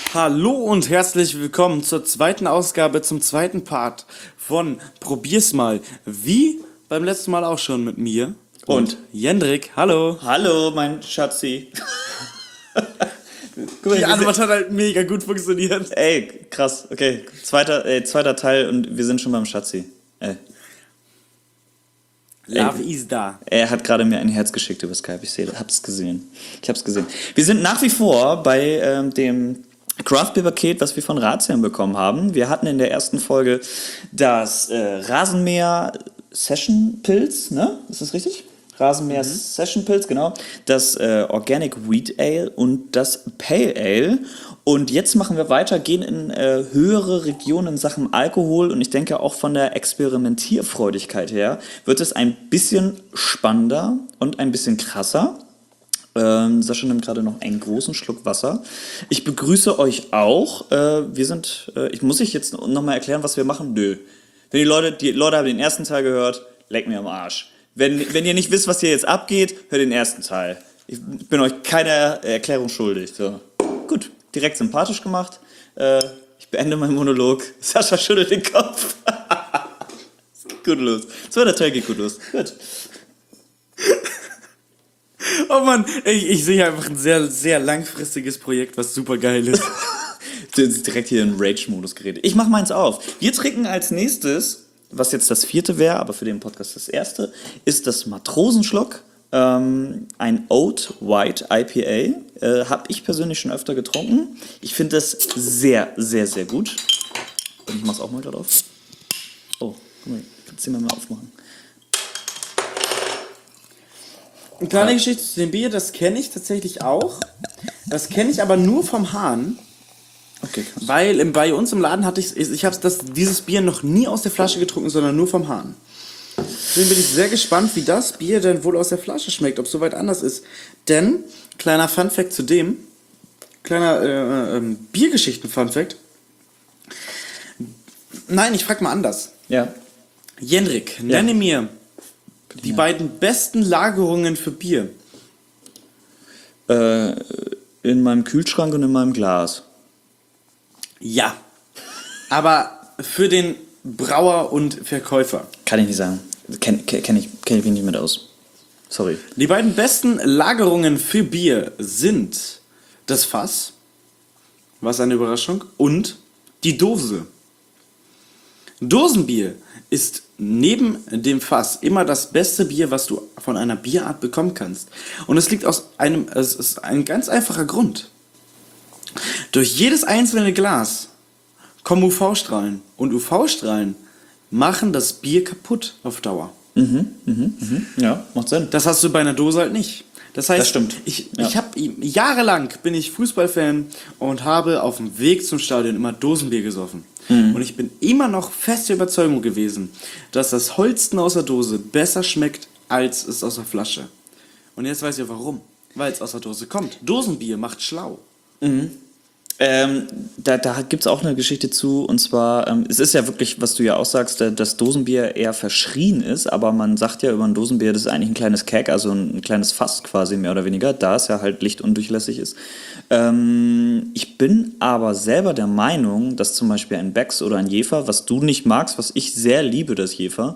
Hallo und herzlich willkommen zur zweiten Ausgabe, zum zweiten Part von Probier's mal. Wie beim letzten Mal auch schon mit mir und Jendrik. Hallo. Hallo, mein Schatzi. Guck mal, die Antwort hat halt mega gut funktioniert. Ey, krass. Okay, zweiter Teil und wir sind schon beim Schatzi. Love is da. Er hat gerade mir ein Herz geschickt über Skype. Ich hab's gesehen. Wir sind nach wie vor bei dem Craft Beer Paket, was wir von Razian bekommen haben. Wir hatten in der ersten Folge das Rasenmäher Session Pilz, ne? Ist das richtig? Rasenmäher Session Pilz, genau. Das Organic Wheat Ale und das Pale Ale. Und jetzt machen wir weiter, gehen in höhere Regionen in Sachen Alkohol. Und ich denke auch von der Experimentierfreudigkeit her wird es ein bisschen spannender und ein bisschen krasser. Sascha nimmt gerade noch einen großen Schluck Wasser. Ich begrüße euch auch. Muss ich jetzt nochmal erklären, was wir machen? Nö. Wenn die Leute haben den ersten Teil gehört, leck mir am Arsch. Wenn ihr nicht wisst, was hier jetzt abgeht, hört den ersten Teil. Ich bin euch keine Erklärung schuldig. So. Gut, direkt sympathisch gemacht. Ich beende meinen Monolog. Sascha schüttelt den Kopf. Es geht gut los. Zweiter Teil geht gut los. Gut. Oh Mann, ich sehe einfach ein sehr, sehr langfristiges Projekt, was super geil ist. Direkt hier in Rage-Modus geredet. Ich mach meins auf. Wir trinken als nächstes, was jetzt das 4. wäre, aber für den Podcast das 1., ist das Matrosenschluck. Ein Oat White IPA. Habe ich persönlich schon öfter getrunken. Ich finde das sehr, sehr, sehr gut. Und ich mach's auch mal gerade auf. Oh, guck mal, kannst du den mal aufmachen. Eine kleine Geschichte zu dem Bier, das kenne ich tatsächlich auch. Das kenne ich aber nur vom Hahn. Okay, krass. Weil bei uns im Laden ich habe dieses Bier noch nie aus der Flasche getrunken, sondern nur vom Hahn. Deswegen bin ich sehr gespannt, wie das Bier denn wohl aus der Flasche schmeckt, ob es soweit anders ist. Denn, kleiner Funfact zu dem, kleiner Biergeschichten-Funfact. Nein, ich frag mal anders. Ja. Jendrik, nenne mir die beiden besten Lagerungen für Bier. In meinem Kühlschrank und in meinem Glas. Ja, aber für den Brauer und Verkäufer. Kann ich nicht sagen. Kenn ich mich nicht mit aus. Sorry. Die beiden besten Lagerungen für Bier sind das Fass, was eine Überraschung, und die Dose. Dosenbier ist neben dem Fass immer das beste Bier, was du von einer Bierart bekommen kannst. Und es ist ein ganz einfacher Grund. Durch jedes einzelne Glas kommen UV-Strahlen. Und UV-Strahlen machen das Bier kaputt auf Dauer. Ja, macht Sinn. Das hast du bei einer Dose halt nicht. Das heißt, Das stimmt. Jahrelang bin ich Fußballfan und habe auf dem Weg zum Stadion immer Dosenbier gesoffen. Und ich bin immer noch fest der Überzeugung gewesen, dass das Holsten aus der Dose besser schmeckt, als es aus der Flasche. Und jetzt weiß ich warum. Weil es aus der Dose kommt. Dosenbier macht schlau. Da gibt es auch eine Geschichte zu, und zwar, es ist ja wirklich, was du ja auch sagst, dass Dosenbier eher verschrien ist, aber man sagt ja über ein Dosenbier, das ist eigentlich ein kleines Keg, also ein kleines Fass quasi, mehr oder weniger, da es ja halt lichtundurchlässig ist. Ich bin aber selber der Meinung, dass zum Beispiel ein Becks oder ein Jefer, was du nicht magst, was ich sehr liebe, das Jefer,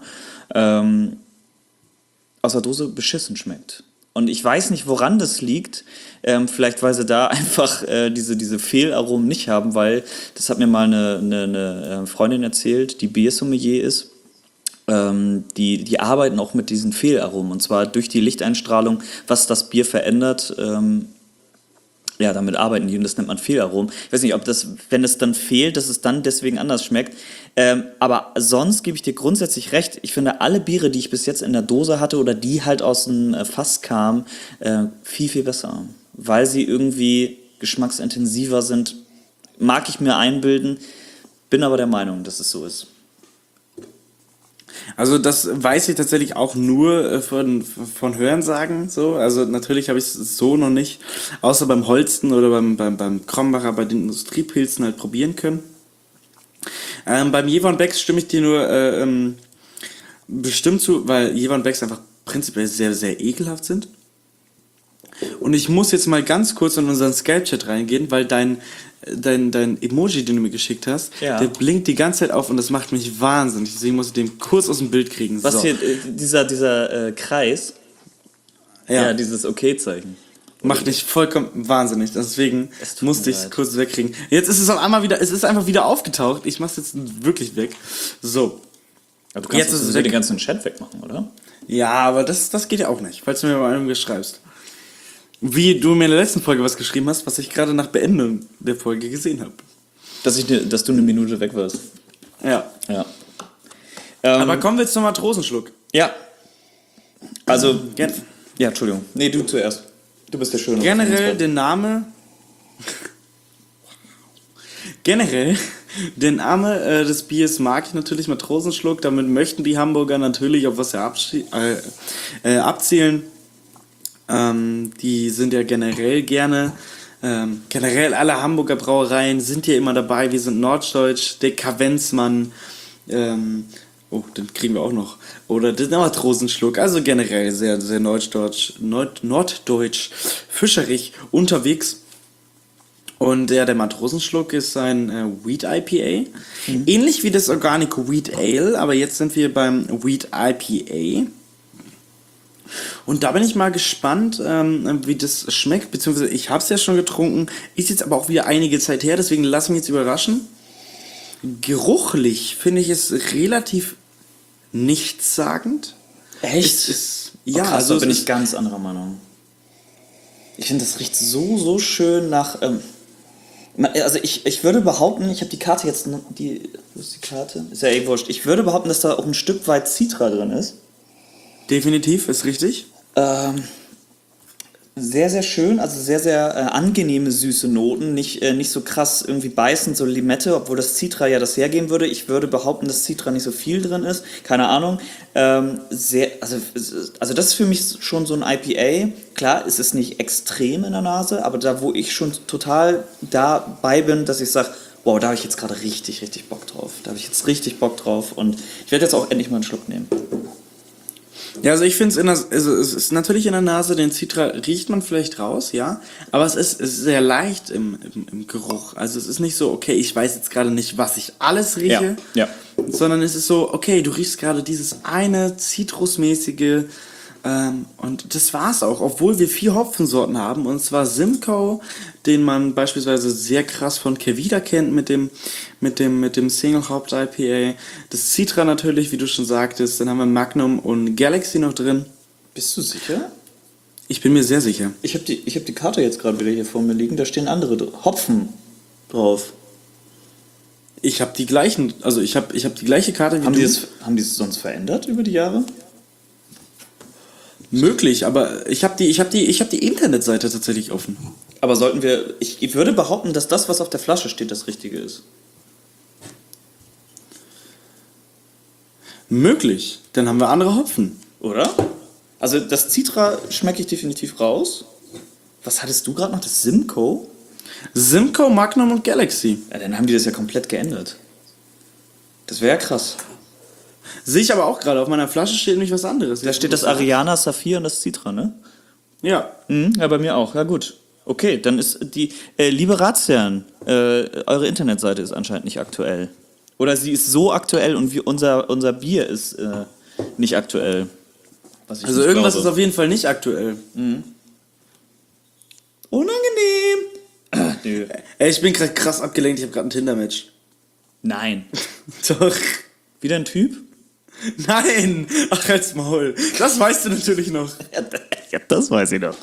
aus der Dose beschissen schmeckt. Und ich weiß nicht, woran das liegt. Vielleicht, weil sie da einfach diese Fehlaromen nicht haben, weil das hat mir mal eine Freundin erzählt, die Biersommelier ist. Die arbeiten auch mit diesen Fehlaromen. Und zwar durch die Lichteinstrahlung, was das Bier verändert. Damit arbeiten die, und das nennt man Fehlaromen. Ich weiß nicht, ob das, wenn es dann fehlt, dass es dann deswegen anders schmeckt. Aber sonst gebe ich dir grundsätzlich recht. Ich finde, alle Biere, die ich bis jetzt in der Dose hatte oder die halt aus dem Fass kamen, viel, viel besser. Weil sie irgendwie geschmacksintensiver sind, mag ich mir einbilden, bin aber der Meinung, dass es so ist. Also das weiß ich tatsächlich auch nur von Hörensagen so. Also natürlich habe ich es so noch nicht, außer beim Holsten oder beim Krombacher, bei den Industriepilzen halt probieren können. Beim Jever und Becks stimme ich dir nur bestimmt zu, weil Jever und Becks einfach prinzipiell sehr, sehr ekelhaft sind. Und ich muss jetzt mal ganz kurz in unseren Skype-Chat reingehen, weil dein dein Emoji, den du mir geschickt hast, Ja. der blinkt die ganze Zeit auf und das macht mich wahnsinnig. Deswegen muss ich den kurz aus dem Bild kriegen. Was So. hier, dieser Kreis, ja, dieses Okay-Zeichen. Macht mich vollkommen wahnsinnig. Deswegen Es tut musste mir ich es leid. kurz wegkriegen. Jetzt ist es auf einmal wieder, es ist einfach wieder aufgetaucht. Ich mach's jetzt wirklich weg. So. Aber du kannst Jetzt ist es weg. den ganzen Chat wegmachen, oder? Ja, aber das geht ja auch nicht, falls du mir mal irgendwas schreibst. Wie du mir in der letzten Folge was geschrieben hast, was ich gerade nach Beendung der Folge gesehen habe. Dass du eine Minute weg warst. Ja. Ja. Aber kommen wir jetzt zum Matrosenschluck. Ja. Also, Gen ja, Entschuldigung. Nee, du zuerst. Du bist der Schöne. generell den Name. Generell, den Name des Biers mag ich natürlich, Matrosenschluck. Damit möchten die Hamburger natürlich auf was abzielen. Die sind ja generell gerne. Generell alle Hamburger Brauereien sind ja immer dabei. Wir sind Norddeutsch, der Kavenzmann. Oh, den kriegen wir auch noch. Oder den Matrosenschluck. Also generell sehr, sehr norddeutsch, fischerig unterwegs. Und ja, der Matrosenschluck ist ein Wheat IPA. Ähnlich wie das Organic Wheat Ale, aber jetzt sind wir beim Wheat IPA. Und da bin ich mal gespannt, wie das schmeckt, beziehungsweise ich habe es ja schon getrunken, ist jetzt aber auch wieder einige Zeit her, deswegen lass mich jetzt überraschen. Geruchlich finde ich es relativ nichtssagend. Echt? Ja, krass, also da bin es ich ganz anderer Meinung. Ich finde, das riecht so schön nach. Also ich würde behaupten, ich habe die Karte jetzt. Wo ist die Karte? Ist ja eh wurscht. Ich würde behaupten, dass da auch ein Stück weit Citra drin ist. definitiv, ist richtig. Sehr, sehr schön, also sehr, sehr angenehme süße Noten, nicht so krass irgendwie beißend, so Limette, obwohl das Citra ja das hergeben würde. Ich würde behaupten, dass Citra nicht so viel drin ist, keine Ahnung. Also das ist für mich schon so ein IPA. Klar, es ist nicht extrem in der Nase, aber da, wo ich schon total dabei bin, dass ich sage, wow, da habe ich jetzt gerade richtig, richtig Bock drauf. Da habe ich jetzt richtig Bock drauf und ich werde jetzt auch endlich mal einen Schluck nehmen. Ja, also ich finde es ist natürlich in der Nase, den Citra riecht man vielleicht raus, ja, aber es ist sehr leicht im Geruch. Also es ist nicht so, okay, ich weiß jetzt gerade nicht, was ich alles rieche, Ja. sondern es ist so, okay, du riechst gerade dieses eine zitrusmäßige und das war's auch, obwohl wir 4 Hopfensorten haben, und zwar Simcoe, den man beispielsweise sehr krass von Kevida kennt mit dem Single Hop IPA, das Citra natürlich, wie du schon sagtest, dann haben wir Magnum und Galaxy noch drin. Bist du sicher? Ich bin mir sehr sicher. Ich hab die Karte jetzt gerade wieder hier vor mir liegen, da stehen andere Hopfen drauf. Ich habe die gleichen, also ich habe die gleiche Karte wie Haben du. die es sonst verändert über die Jahre? Möglich, aber ich habe die Internetseite tatsächlich offen. Aber ich würde behaupten, dass das, was auf der Flasche steht, das Richtige ist. Möglich, dann haben wir andere Hopfen. Oder? Also das Citra schmecke ich definitiv raus. Was hattest du gerade noch? Das Simcoe? Simcoe, Magnum und Galaxy. Ja, dann haben die das ja komplett geändert. Das wäre ja krass. Sehe ich aber auch gerade, auf meiner Flasche steht nämlich was anderes. Da steht das Ariana, Saphir und das Citra, ne? Ja. Ja, bei mir auch. Ja, gut. Okay, dann ist die. Liebe Ratsherren, eure Internetseite ist anscheinend nicht aktuell. Oder sie ist so aktuell und unser Bier ist nicht aktuell. Was ich Also nicht irgendwas glaube. ist auf jeden Fall nicht aktuell. Unangenehm. Nö. Ey, ich bin gerade krass abgelenkt, ich habe gerade ein Tinder-Match. Nein. Doch. Wieder ein Typ? Nein! Ach, halt's Maul. Das weißt du natürlich noch. Ja, das weiß ich noch.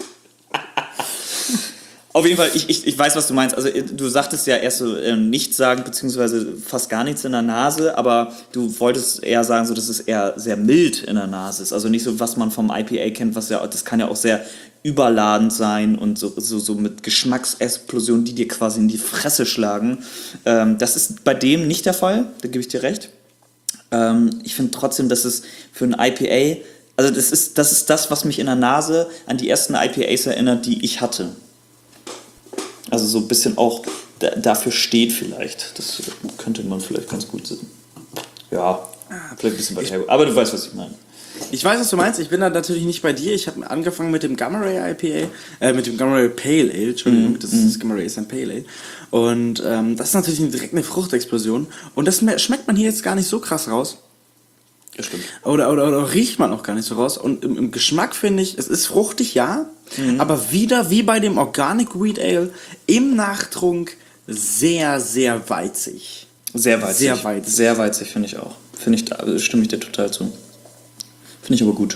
Auf jeden Fall, ich weiß, was du meinst. Also du sagtest ja erst so nichts sagen, beziehungsweise fast gar nichts in der Nase, aber du wolltest eher sagen, so, dass es eher sehr mild in der Nase ist. Also nicht so, was man vom IPA kennt, das kann ja auch sehr überladend sein und so mit Geschmacksexplosionen, die dir quasi in die Fresse schlagen. Das ist bei dem nicht der Fall, da gebe ich dir recht. Ich finde trotzdem, dass es für ein IPA, also das ist das, was mich in der Nase an die ersten IPAs erinnert, die ich hatte. Also so ein bisschen auch dafür steht vielleicht. Das könnte man vielleicht ganz gut sehen. Ja, vielleicht ein bisschen weiter hergeholt. Aber du weißt, was ich meine. Ich weiß, was du meinst. Ich bin da natürlich nicht bei dir. Ich habe angefangen mit dem Gamma Ray IPA, mit dem Gamma Ray Pale Ale, Entschuldigung, das Gamma Ray ist ein Pale Ale. Und das ist natürlich direkt eine Fruchtexplosion. Und das schmeckt man hier jetzt gar nicht so krass raus. Das stimmt. Oder riecht man auch gar nicht so raus. Und im Geschmack finde ich, es ist fruchtig, ja, aber wieder wie bei dem Organic Wheat Ale im Nachtrunk sehr, sehr weizig. Sehr weizig. Sehr weizig. Sehr weizig, finde ich auch. Stimme ich dir total zu. Finde ich aber gut.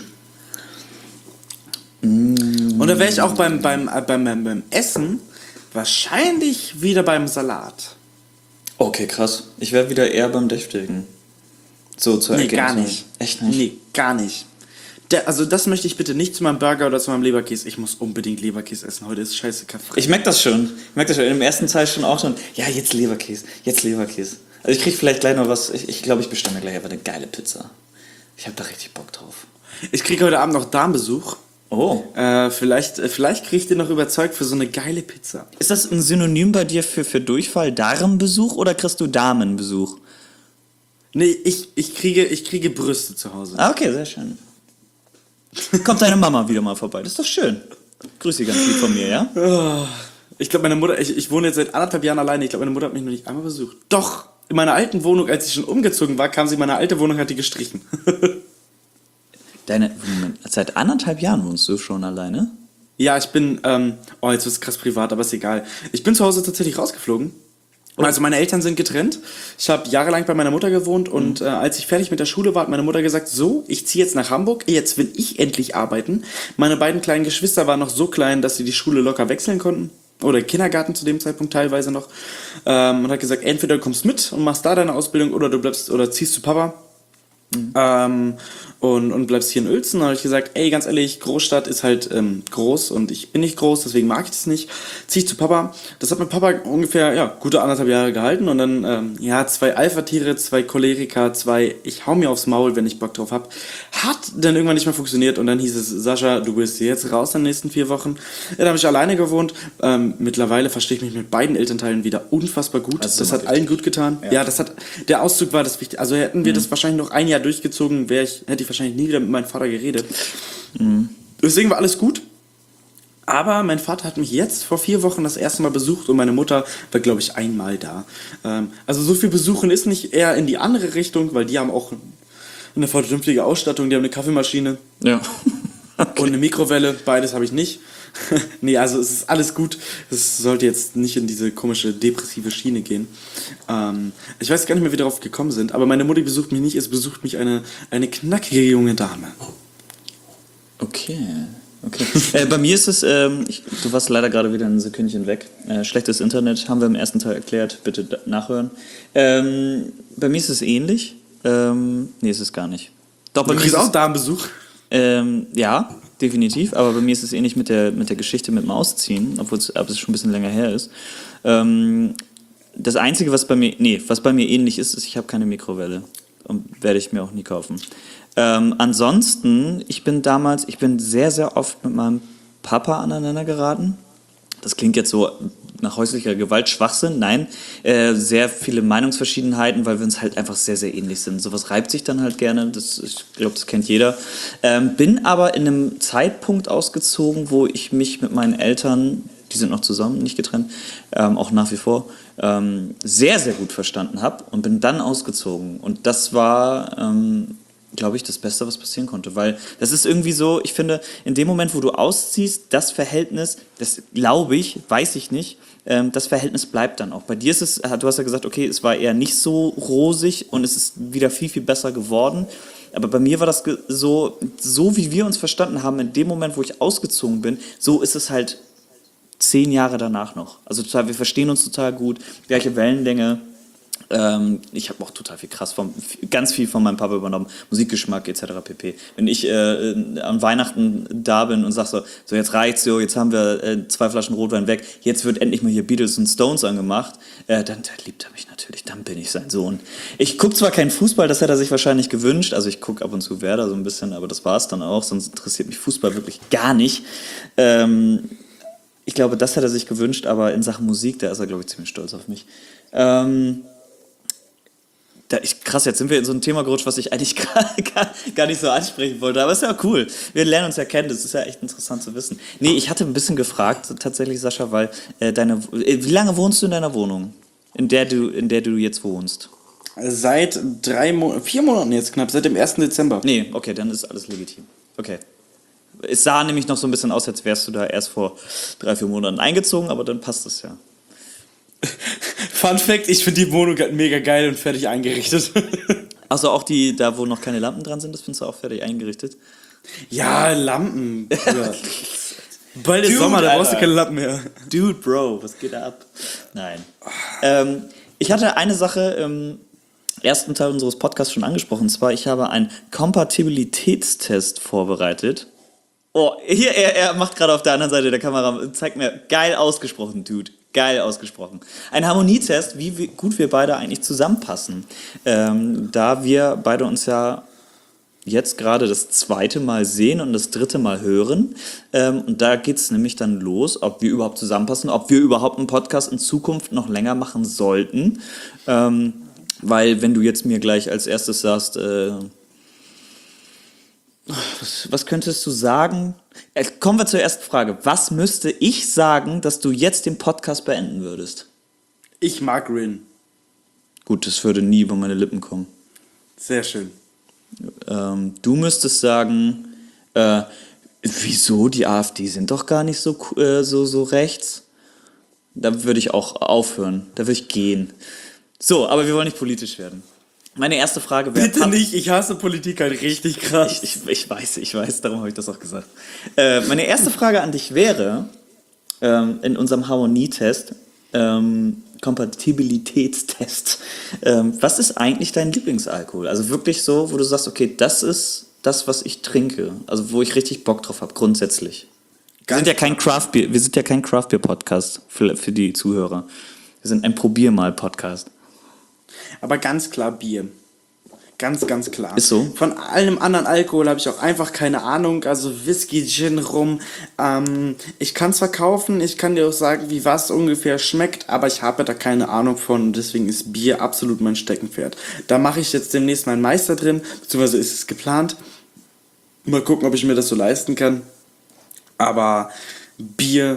Und da wäre ich auch beim Essen wahrscheinlich wieder beim Salat. Okay, krass. Ich wäre wieder eher beim Deftigen. So zur Nee, gar Ergänzung. nicht. Echt nicht? Nee, gar nicht. Also das möchte ich bitte nicht zu meinem Burger oder zu meinem Leberkäse. Ich muss unbedingt Leberkäse essen. Heute ist scheiße Karfreitag. Ich merke das schon. Im ersten Teil schon auch schon. Ja, jetzt Leberkäse. Also ich krieg vielleicht gleich noch was. Ich glaube, ich bestelle mir gleich einfach eine geile Pizza. Ich habe da richtig Bock drauf. Ich kriege heute Abend noch Darmbesuch. Oh. Vielleicht kriege ich den noch überzeugt für so eine geile Pizza. Ist das ein Synonym bei dir für Durchfall, Darmbesuch oder kriegst du Damenbesuch? Nee, ich kriege Brüste zu Hause. Ah, okay, sehr schön. Kommt deine Mama wieder mal vorbei. Das ist doch schön. Grüß sie ganz lieb von mir, ja? Ich glaube, meine Mutter, ich wohne jetzt seit 1,5 Jahren alleine. Ich glaube, meine Mutter hat mich noch nicht einmal besucht. Doch, in meiner alten Wohnung, als ich schon umgezogen war, kam sie in meine alte Wohnung, hat die gestrichen. Moment, seit 1,5 Jahren wohnst du schon alleine? Ja, ich bin, jetzt wird's krass privat, aber ist egal. Ich bin zu Hause tatsächlich rausgeflogen. Also meine Eltern sind getrennt. Ich habe jahrelang bei meiner Mutter gewohnt und als ich fertig mit der Schule war, hat meine Mutter gesagt, so, ich ziehe jetzt nach Hamburg, jetzt will ich endlich arbeiten. Meine beiden kleinen Geschwister waren noch so klein, dass sie die Schule locker wechseln konnten. Oder Kindergarten zu dem Zeitpunkt teilweise noch. Und hat gesagt, entweder du kommst mit und machst da deine Ausbildung oder du bleibst oder ziehst zu Papa. Und bleibst hier in Uelzen. Da habe ich gesagt, ey, ganz ehrlich, Großstadt ist halt groß und ich bin nicht groß, deswegen mag ich das nicht. Zieh ich zu Papa. Das hat mit Papa ungefähr, ja, gute 1,5 Jahre gehalten und dann, 2 Alpha-Tiere, 2 Choleriker, 2 ich hau mir aufs Maul, wenn ich Bock drauf hab. Hat dann irgendwann nicht mehr funktioniert und dann hieß es, Sascha, du bist jetzt raus in den nächsten 4 Wochen. Ja, dann habe ich alleine gewohnt. Mittlerweile verstehe ich mich mit beiden Elternteilen wieder unfassbar gut. Also das hat allen gut getan. Ja, der Auszug war das Wichtige. Also hätten wir das wahrscheinlich noch ein Jahr durchgezogen, hätte ich wahrscheinlich nie wieder mit meinem Vater geredet. Deswegen war alles gut. Aber mein Vater hat mich jetzt vor 4 Wochen das erste Mal besucht und meine Mutter war, glaube ich, einmal da. Also so viel besuchen ist nicht, eher in die andere Richtung, weil die haben auch eine vernünftige Ausstattung, die haben eine Kaffeemaschine Ja. und eine Mikrowelle, beides habe ich nicht. Nee, also es ist alles gut. Es sollte jetzt nicht in diese komische depressive Schiene gehen. Ich weiß gar nicht mehr, wie wir darauf gekommen sind, aber meine Mutti besucht mich nicht, es besucht mich eine knackige junge Dame. Okay. Bei mir ist es, du warst leider gerade wieder ein Sekündchen weg. Schlechtes Internet, haben wir im ersten Teil erklärt, bitte nachhören. Bei mir ist es ähnlich. Nee, ist es gar nicht. Doch, bei Du kriegst auch Damenbesuch? Ja, definitiv, aber bei mir ist es ähnlich mit der Geschichte mit dem Ausziehen, obwohl es schon ein bisschen länger her ist. Das Einzige, was bei mir ähnlich ist, ich habe keine Mikrowelle und werde ich mir auch nie kaufen. Ansonsten, ich bin sehr, sehr oft mit meinem Papa aneinander geraten. Das klingt jetzt so nach häuslicher Gewalt, Schwachsinn, nein, sehr viele Meinungsverschiedenheiten, weil wir uns halt einfach sehr, sehr ähnlich sind. Sowas reibt sich dann halt gerne, ich glaube, das kennt jeder. Bin aber in einem Zeitpunkt ausgezogen, wo ich mich mit meinen Eltern, die sind noch zusammen, nicht getrennt, auch nach wie vor, sehr, sehr gut verstanden habe und bin dann ausgezogen. Und das war, glaube ich, das Beste, was passieren konnte. Weil das ist irgendwie so, ich finde, in dem Moment, wo du ausziehst, das Verhältnis, das glaube ich, weiß ich nicht, das Verhältnis bleibt dann auch. Bei dir ist es, du hast ja gesagt, okay, es war eher nicht so rosig und es ist wieder viel, viel besser geworden. Aber bei mir war das so wie wir uns verstanden haben, in dem Moment, wo ich ausgezogen bin, so ist es halt 10 Jahre danach noch. Also total, wir verstehen uns total gut, gleiche Wellenlänge. Ich habe auch total ganz viel von meinem Papa übernommen, Musikgeschmack etc. pp. Wenn ich an Weihnachten da bin und sage so jetzt reicht's, jetzt haben wir 2 Flaschen Rotwein weg, jetzt wird endlich mal hier Beatles und Stones angemacht, dann liebt er mich natürlich, dann bin ich sein Sohn. Ich gucke zwar keinen Fußball, das hätte er sich wahrscheinlich gewünscht, also ich gucke ab und zu Werder so ein bisschen, aber das war's dann auch, sonst interessiert mich Fußball wirklich gar nicht. Ich glaube, das hätte er sich gewünscht, aber in Sachen Musik, da ist er, glaube ich, ziemlich stolz auf mich. Krass, jetzt sind wir in so ein Thema gerutscht, was ich eigentlich gar nicht so ansprechen wollte. Aber ist ja cool. Wir lernen uns ja kennen. Das ist ja echt interessant zu wissen. Nee, ich hatte ein bisschen gefragt, tatsächlich, Sascha, weil wie lange wohnst du in deiner Wohnung, in der du jetzt wohnst? Seit 4 Monaten jetzt knapp, seit dem 1. Dezember. Nee, okay, dann ist alles legitim. Okay. Es sah nämlich noch so ein bisschen aus, als wärst du da erst vor 3-4 Monaten eingezogen, aber dann passt es ja. Fun Fact, ich finde die Wohnung halt mega geil und fertig eingerichtet. Also auch die, da wo noch keine Lampen dran sind, das findest du auch fertig eingerichtet? Ja, Lampen. Ja. Bald ist Dude, Sommer, da Alter. brauchst du keine Lampen mehr. Dude, Bro, was geht da ab? Nein. Ich hatte eine Sache im ersten Teil unseres Podcasts schon angesprochen, und zwar, ich habe einen Kompatibilitätstest vorbereitet. Oh, hier, er macht gerade auf der anderen Seite der Kamera, zeigt mir, geil ausgesprochen, Dude. Geil ausgesprochen. Ein Harmonietest, wie gut wir beide eigentlich zusammenpassen. Da wir beide uns ja jetzt gerade das 2. Mal sehen und das 3. Mal hören. Und da geht es nämlich dann los, ob wir überhaupt zusammenpassen, ob wir überhaupt einen Podcast in Zukunft noch länger machen sollten. Weil wenn du jetzt mir gleich als erstes sagst, was könntest du sagen? Kommen wir zur ersten Frage. Was müsste ich sagen, dass du jetzt den Podcast beenden würdest? Ich mag Rin. Gut, das würde nie über meine Lippen kommen. Sehr schön. Du müsstest sagen, wieso, die AfD sind doch gar nicht so rechts. Da würde ich auch aufhören, da würde ich gehen. So, aber wir wollen nicht politisch werden. Meine erste Frage wäre... Bitte nicht, ich hasse Politik halt richtig krass. Ich weiß, darum habe ich das auch gesagt. Meine erste Frage an dich wäre, in unserem Harmonietest, Kompatibilitätstest, was ist eigentlich dein Lieblingsalkohol? Also wirklich so, wo du sagst, okay, das ist das, was ich trinke. Also wo ich richtig Bock drauf habe, grundsätzlich. Wir sind ja kein Craft-Bier-Podcast für die Zuhörer. Wir sind ein Probier-mal-Podcast. Aber ganz klar Bier. Ganz, ganz klar. Ist so. Von allem anderen Alkohol habe ich auch einfach keine Ahnung. Also Whisky, Gin, Rum. Ich kann es verkaufen, ich kann dir auch sagen, wie was ungefähr schmeckt, aber ich habe da keine Ahnung von. Deswegen ist Bier absolut mein Steckenpferd. Da mache ich jetzt demnächst meinen Meister drin, beziehungsweise ist es geplant. Mal gucken, ob ich mir das so leisten kann. Aber Bier.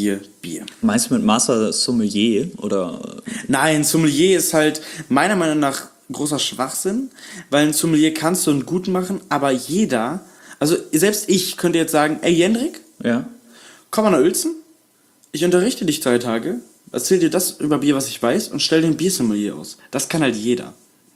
Meinst du mit Master Sommelier oder? Nein, Sommelier ist halt meiner Meinung nach großer Schwachsinn, weil ein Sommelier kannst du einen guten machen, aber jeder, also selbst ich könnte jetzt sagen, ey Jendrik, Ja. komm mal nach Uelzen, ich unterrichte dich 2 Tage, erzähl dir das über Bier, was ich weiß und stell den Biersommelier aus. Das kann halt jeder.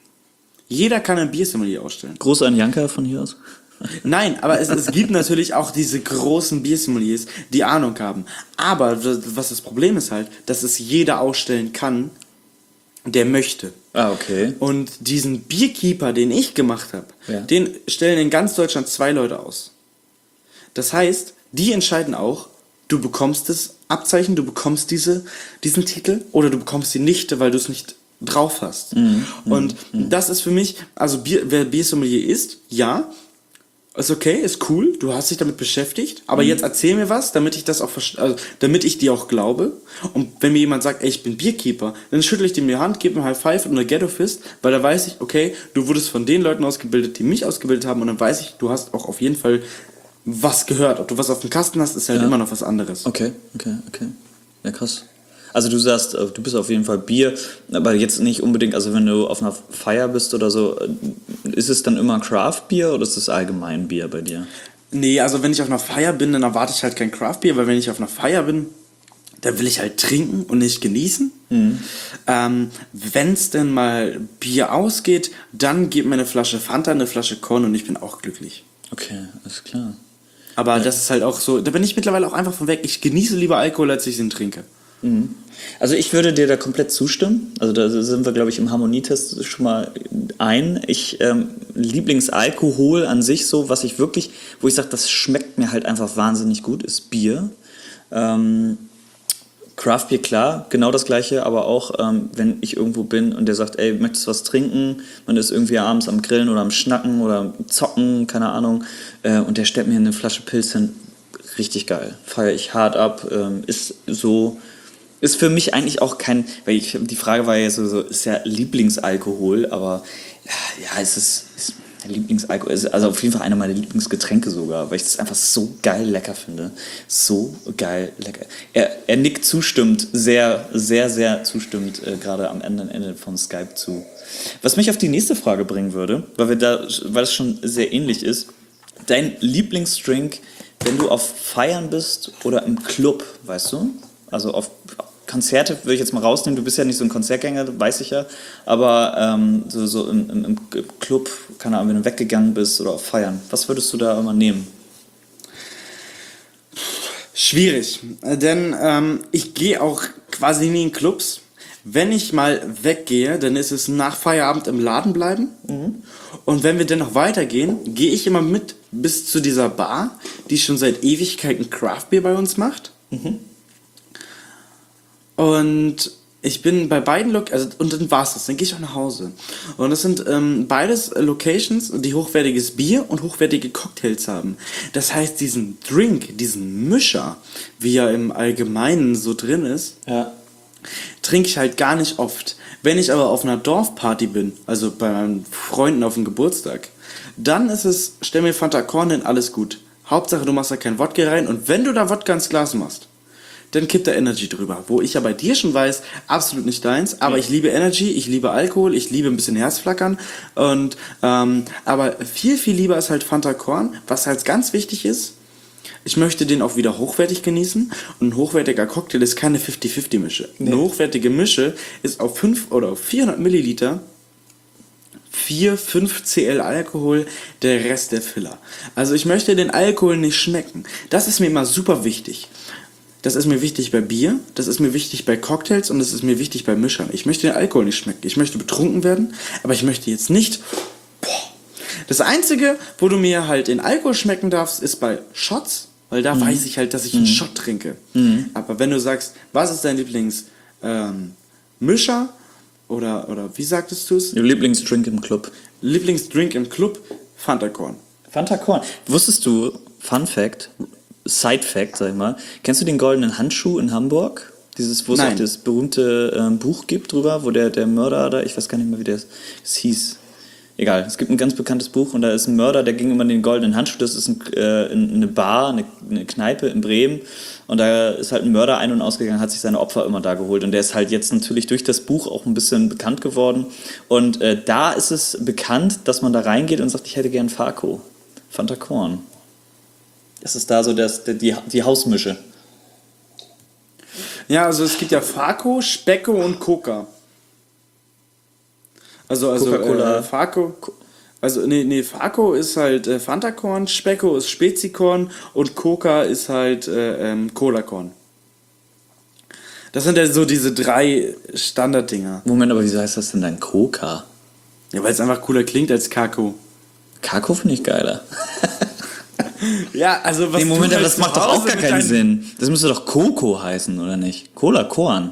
Jeder kann einen Biersommelier ausstellen. Groß an Janka von hier aus? Nein, aber es gibt natürlich auch diese großen Biersommeliers, die Ahnung haben. Aber was das Problem ist halt, dass es jeder ausstellen kann, der möchte. Ah, okay. Und diesen Bierkeeper, den ich gemacht habe, Ja. den stellen in ganz Deutschland 2 Leute aus. Das heißt, die entscheiden auch, du bekommst das Abzeichen, du bekommst diesen Titel oder du bekommst die nicht, weil du es nicht drauf hast. Und das ist für mich, also wer Biersommelier ist, ja, ist okay, ist cool, du hast dich damit beschäftigt, aber jetzt erzähl mir was, damit ich das auch damit ich dir auch glaube. Und wenn mir jemand sagt, ey, ich bin Bierkeeper, dann schüttle ich dem die Hand, gebe ihm High Five und eine Ghetto Fist, weil da weiß ich, okay, du wurdest von den Leuten ausgebildet, die mich ausgebildet haben, und dann weiß ich, du hast auch auf jeden Fall was gehört. Ob du was auf dem Kasten hast, ist halt immer noch was anderes. Okay. Ja, krass. Also du sagst, du bist auf jeden Fall Bier, aber jetzt nicht unbedingt, also wenn du auf einer Feier bist oder so, ist es dann immer Craft-Bier oder ist es allgemein Bier bei dir? Nee, also wenn ich auf einer Feier bin, dann erwarte ich halt kein Craft-Bier, weil wenn ich auf einer Feier bin, dann will ich halt trinken und nicht genießen. Wenn es denn mal Bier ausgeht, dann gib mir eine Flasche Fanta, eine Flasche Korn und ich bin auch glücklich. Okay, alles klar. Aber das ist halt auch so, da bin ich mittlerweile auch einfach von weg. Ich genieße lieber Alkohol, als ich ihn trinke. Also ich würde dir da komplett zustimmen. Also da sind wir, glaube ich, im Harmonietest schon mal ein. Lieblingsalkohol an sich so, was ich wirklich, wo ich sage, das schmeckt mir halt einfach wahnsinnig gut, ist Bier. Craftbier, klar, genau das Gleiche, aber auch, wenn ich irgendwo bin und der sagt, ey, möchtest du was trinken? Man ist irgendwie abends am Grillen oder am Schnacken oder am Zocken, keine Ahnung, und der stellt mir eine Flasche Pilz hin, richtig geil. Feiere ich hart ab, ist so Ist für mich eigentlich auch kein, die Frage war ja so, ist ja Lieblingsalkohol, aber ja, ist Lieblingsalkohol, ist also auf jeden Fall einer meiner Lieblingsgetränke sogar, weil ich das einfach so geil lecker finde. So geil lecker. Er nickt zustimmend, sehr, sehr, sehr zustimmend, gerade am Ende von Skype zu. Was mich auf die nächste Frage bringen würde, weil es schon sehr ähnlich ist, dein Lieblingsdrink, wenn du auf Feiern bist oder im Club, weißt du? Also auf Konzerte würde ich jetzt mal rausnehmen, du bist ja nicht so ein Konzertgänger, weiß ich ja, aber so im Club, keine Ahnung, wenn du weggegangen bist oder auf Feiern, was würdest du da immer nehmen? Schwierig, denn ich gehe auch quasi nie in Clubs. Wenn ich mal weggehe, dann ist es nach Feierabend im Laden bleiben. Und wenn wir dann noch weitergehen, gehe ich immer mit bis zu dieser Bar, die schon seit Ewigkeiten Craftbeer bei uns macht. Und ich bin bei beiden und dann war's das, dann gehe ich auch nach Hause. Und das sind beides Locations, die hochwertiges Bier und hochwertige Cocktails haben. Das heißt, diesen Drink, diesen Mischer, wie er im Allgemeinen so drin ist, Ja. trinke ich halt gar nicht oft. Wenn ich aber auf einer Dorfparty bin, also bei meinen Freunden auf dem Geburtstag, dann ist es, stell mir Fanta Korn hin, alles gut. Hauptsache, du machst da kein Wodka rein und wenn du da Wodka ins Glas machst, dann kippt da Energy drüber. Wo ich ja bei dir schon weiß, absolut nicht deins, aber ich liebe Energy, ich liebe Alkohol, ich liebe ein bisschen Herzflackern und aber viel, viel lieber ist halt Fanta Korn, was halt ganz wichtig ist. Ich möchte den auch wieder hochwertig genießen und ein hochwertiger Cocktail ist keine 50-50-Mische. Nee. Eine hochwertige Mische ist auf 5 oder auf 400 Milliliter 5 Cl Alkohol, der Rest der Filler. Also ich möchte den Alkohol nicht schmecken. Das ist mir immer super wichtig. Das ist mir wichtig bei Bier, das ist mir wichtig bei Cocktails und das ist mir wichtig bei Mischern. Ich möchte den Alkohol nicht schmecken. Ich möchte betrunken werden, aber ich möchte jetzt nicht... Das Einzige, wo du mir halt den Alkohol schmecken darfst, ist bei Shots, weil da weiß ich halt, dass ich einen Shot trinke. Aber wenn du sagst, was ist dein Mischer oder wie sagtest du es? Ihr Lieblingsdrink im Club? Lieblingsdrink im Club, Fanta Korn. Fanta Korn. Wusstest du, Fun Fact, Side Fact, sag ich mal, kennst du den goldenen Handschuh in Hamburg? Wo es auch Nein. das berühmte Buch gibt drüber, wo der Mörder da, ich weiß gar nicht mehr, wie das hieß. Egal, es gibt ein ganz bekanntes Buch und da ist ein Mörder, der ging immer den goldenen Handschuh, das ist eine Bar, eine Kneipe in Bremen und da ist halt ein Mörder ein- und ausgegangen, hat sich seine Opfer immer da geholt und der ist halt jetzt natürlich durch das Buch auch ein bisschen bekannt geworden und da ist es bekannt, dass man da reingeht und sagt, ich hätte gern Fanta Korn. Das ist da so die Hausmische. Ja, also es gibt ja Faco, Specco und Coca. Also Coca-Cola. Faco. Also nee, Faco ist halt Fanta-Korn, Specco ist Spezikorn und Coca ist halt Cola-Korn. Das sind ja so diese 3 Standarddinger. Moment, aber wieso heißt das denn dann Coca? Ja, weil es einfach cooler klingt als Kako. Kako finde ich geiler. Ja, also was Nee, Moment, du aber halt das zu macht doch Hause auch gar mit keinen deinen- Sinn. Das müsste doch Coco heißen, oder nicht? Cola-Korn.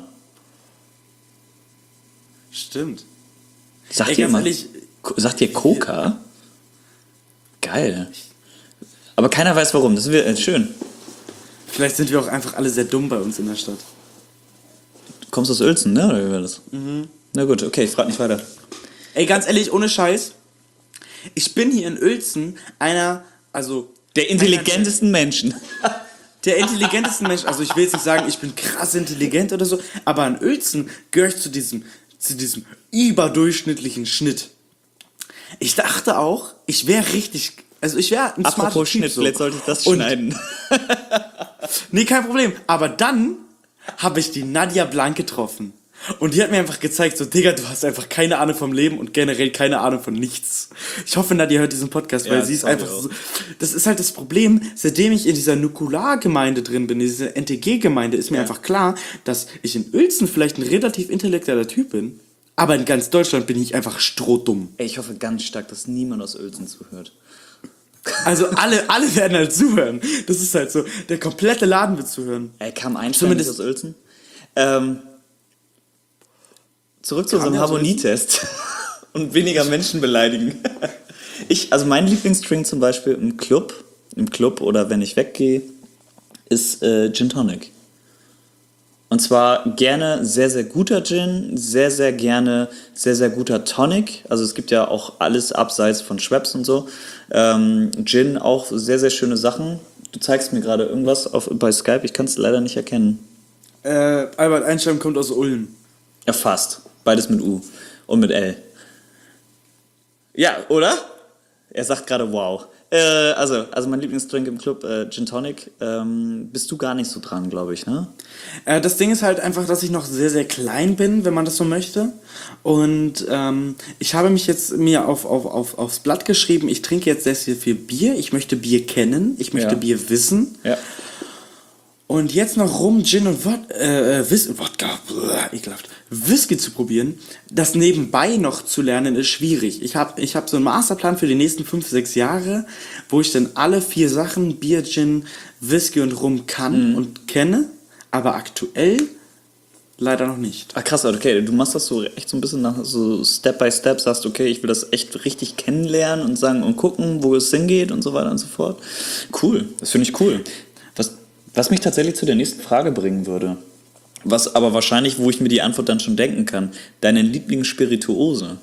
Stimmt. Sagt Ey, ihr ganz mal. ehrlich, Sagt ihr Coca? Geil. Aber keiner weiß warum. Das ist schön. vielleicht sind wir auch einfach alle sehr dumm bei uns in der Stadt. Du kommst aus Uelzen, ne? Oder wie war das? Na gut, okay, ich frag nicht weiter. Ey, ganz ehrlich, ohne Scheiß. Ich bin hier in Uelzen Der intelligentesten Menschen. der intelligentesten Mensch. Also ich will jetzt nicht sagen, ich bin krass intelligent oder so, aber in Uelzen gehöre ich zu diesem überdurchschnittlichen Schnitt. Ich dachte auch, ich wäre ein smarter Apropos Typ Schnitt, so. vielleicht sollte ich das Und- schneiden. Nee, kein Problem. Aber dann habe ich die Nadia Blank getroffen. Und die hat mir einfach gezeigt, so, Digga, du hast einfach keine Ahnung vom Leben und generell keine Ahnung von nichts. Ich hoffe, Nadia hört diesen Podcast, weil Ja, sie ist das einfach hoffe ich so. Das ist halt das Problem, seitdem ich in dieser Nukular-Gemeinde drin bin, in dieser NTG-Gemeinde, ist mir einfach klar, dass ich in Uelzen vielleicht ein relativ intellektueller Typ bin, aber in ganz Deutschland bin ich einfach strohdumm. Ey, ich hoffe ganz stark, dass niemand aus Uelzen zuhört. Also alle werden halt zuhören. Das ist halt so, der komplette Laden wird zuhören. Ey, kam Einstein Zumindest- nicht aus Uelzen? Zurück zu Kam unserem der aus Harmonietest und weniger Menschen beleidigen. Also mein Lieblingsdrink zum Beispiel im Club oder wenn ich weggehe, ist Gin Tonic. Und zwar gerne sehr, sehr guter Gin, sehr, sehr gerne sehr, sehr guter Tonic. Also es gibt ja auch alles abseits von Schweppes und so. Gin auch sehr, sehr schöne Sachen. Du zeigst mir gerade irgendwas bei Skype, ich kann es leider nicht erkennen. Albert Einstein kommt aus Ulm. Ja, fast. Beides mit U und mit L. Ja, oder? Er sagt gerade wow. Also mein Lieblingsdrink im Club, Gin Tonic, bist du gar nicht so dran, glaube ich, ne? Das Ding ist halt einfach, dass ich noch sehr, sehr klein bin, wenn man das so möchte. Und ich habe mich jetzt mir aufs Blatt geschrieben, ich trinke jetzt sehr, sehr viel Bier. Ich möchte Bier kennen, ich möchte Ja. Bier wissen. Ja. Und jetzt noch rum Gin und Wodka, ekelhaft, Whisky zu probieren, das nebenbei noch zu lernen, ist schwierig. Ich hab so einen Masterplan für die nächsten 5, 6 Jahre, wo ich dann alle 4 Sachen, Bier, Gin, Whisky und Rum kann und kenne, aber aktuell leider noch nicht. Ach krass, okay, du machst das so echt so ein bisschen nach so Step by Step, sagst, okay, ich will das echt richtig kennenlernen und sagen und gucken, wo es hingeht und so weiter und so fort. Cool, das finde ich cool. Was mich tatsächlich zu der nächsten Frage bringen würde, was aber wahrscheinlich, wo ich mir die Antwort dann schon denken kann, deine Lieblingsspirituose.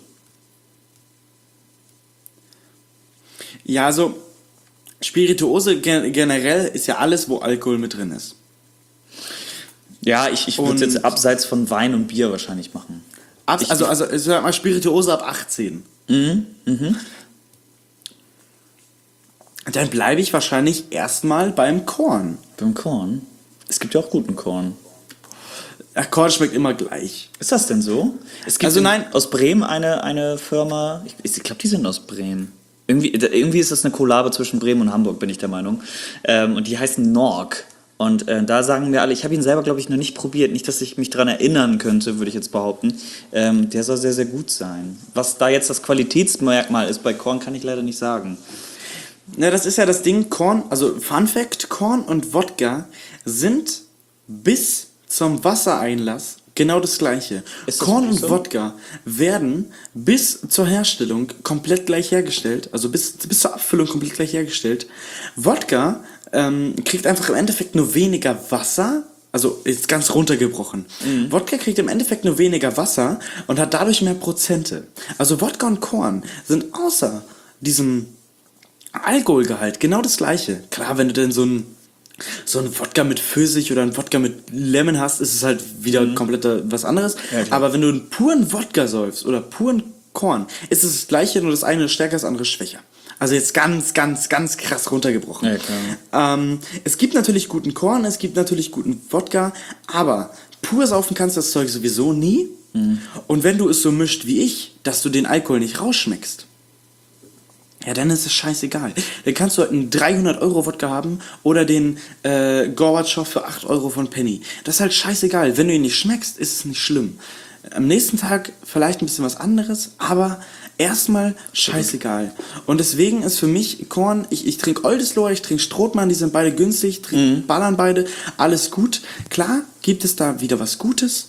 Ja, also Spirituose generell ist ja alles, wo Alkohol mit drin ist. Ja, ich würde es Und- jetzt abseits von Wein und Bier wahrscheinlich machen. Also ich sag mal Spirituose ab 18. Dann bleibe ich wahrscheinlich erstmal beim Korn. Beim Korn? Es gibt ja auch guten Korn. Ja, Korn schmeckt immer gleich. Ist das denn so? Es gibt Also nein. aus Bremen eine Firma, ich glaube, die sind aus Bremen. Irgendwie ist das eine Kollabo zwischen Bremen und Hamburg, bin ich der Meinung. Und die heißen Norg. Und da sagen mir alle, ich habe ihn selber, glaube ich, noch nicht probiert. Nicht, dass ich mich daran erinnern könnte, würde ich jetzt behaupten. Der soll sehr, sehr gut sein. Was da jetzt das Qualitätsmerkmal ist bei Korn, kann ich leider nicht sagen. Na, das ist ja das Ding, Korn, also Fun Fact, Korn und Wodka sind bis zum Wassereinlass genau das gleiche. Ist das Korn wirklich und so? Wodka werden bis zur Herstellung komplett gleich hergestellt, also bis zur Abfüllung komplett gleich hergestellt. Wodka kriegt einfach im Endeffekt nur weniger Wasser, also ist ganz runtergebrochen. Wodka kriegt im Endeffekt nur weniger Wasser und hat dadurch mehr Prozente. Also Wodka und Korn sind außer diesem Alkoholgehalt genau das gleiche. Klar, wenn du denn so ein Wodka mit Pfirsich oder ein Wodka mit Lemon hast, ist es halt wieder komplett was anderes. Ja, klar. Aber wenn du einen puren Wodka säufst oder puren Korn, ist es das gleiche, nur das eine ist stärker, das andere ist schwächer. Also jetzt ganz, ganz, ganz krass runtergebrochen. Ja, klar. Es gibt natürlich guten Korn, es gibt natürlich guten Wodka, aber pur saufen kannst du das Zeug sowieso nie. Und wenn du es so mischt wie ich, dass du den Alkohol nicht rausschmeckst, ja, dann ist es scheißegal. Dann kannst du halt einen 300-Euro-Wodka haben oder den Gorbatschow für 8 Euro von Penny. Das ist halt scheißegal. Wenn du ihn nicht schmeckst, ist es nicht schlimm. Am nächsten Tag vielleicht ein bisschen was anderes, aber erstmal scheißegal. Und deswegen ist für mich Korn, ich trinke Oldesloe, ich trinke Strothmann, die sind beide günstig, ballern beide, alles gut. Klar, gibt es da wieder was Gutes,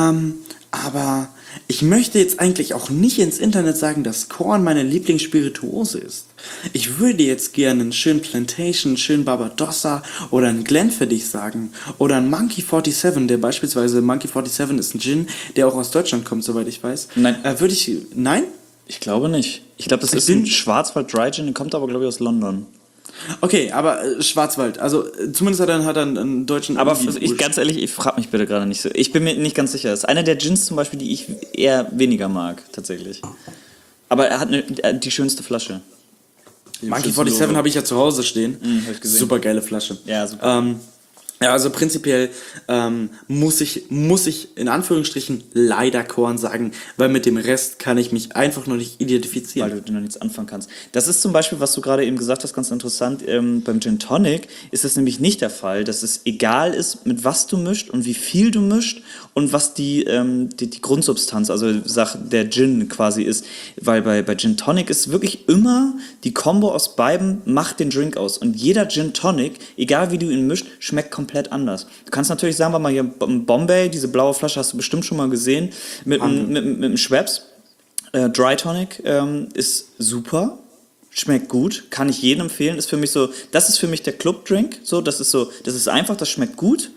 aber ich möchte jetzt eigentlich auch nicht ins Internet sagen, dass Korn meine Lieblingsspirituose ist. Ich würde jetzt gerne einen schönen Plantation, einen schönen Barbadossa oder einen Glen für dich sagen. Oder einen Monkey 47, der beispielsweise, Monkey 47 ist ein Gin, der auch aus Deutschland kommt, soweit ich weiß. Nein. Nein? Ich glaube nicht. Ich glaube, das ist ein Schwarzwald Dry Gin, der kommt aber, glaube ich, aus London. Okay, aber Schwarzwald, also zumindest hat er einen deutschen... Aber ganz ehrlich, ich frage mich bitte gerade nicht so. Ich bin mir nicht ganz sicher. Das ist einer der Gins zum Beispiel, die ich eher weniger mag, tatsächlich. Aber er hat die schönste Flasche. Monkey 47 habe ich ja zu Hause stehen. hab ich gesehen. Super geile Flasche. Ja, super. Ja, also prinzipiell muss ich in Anführungsstrichen leider Korn sagen, weil mit dem Rest kann ich mich einfach noch nicht identifizieren. Weil du noch nichts anfangen kannst. Das ist zum Beispiel, was du gerade eben gesagt hast, ganz interessant. Beim Gin Tonic ist es nämlich nicht der Fall, dass es egal ist, mit was du mischt und wie viel du mischt und was die Grundsubstanz, also der Gin quasi ist. Weil bei Gin Tonic ist wirklich immer die Kombo aus beiden macht den Drink aus. Und jeder Gin Tonic, egal wie du ihn mischt, schmeckt komplett anders. Du kannst natürlich sagen, wir mal hier Bombay, diese blaue Flasche hast du bestimmt schon mal gesehen, mit einem Schweppes. Dry Tonic ist super, schmeckt gut, kann ich jedem empfehlen. Das ist für mich der Club-Drink. Das ist einfach, das schmeckt gut.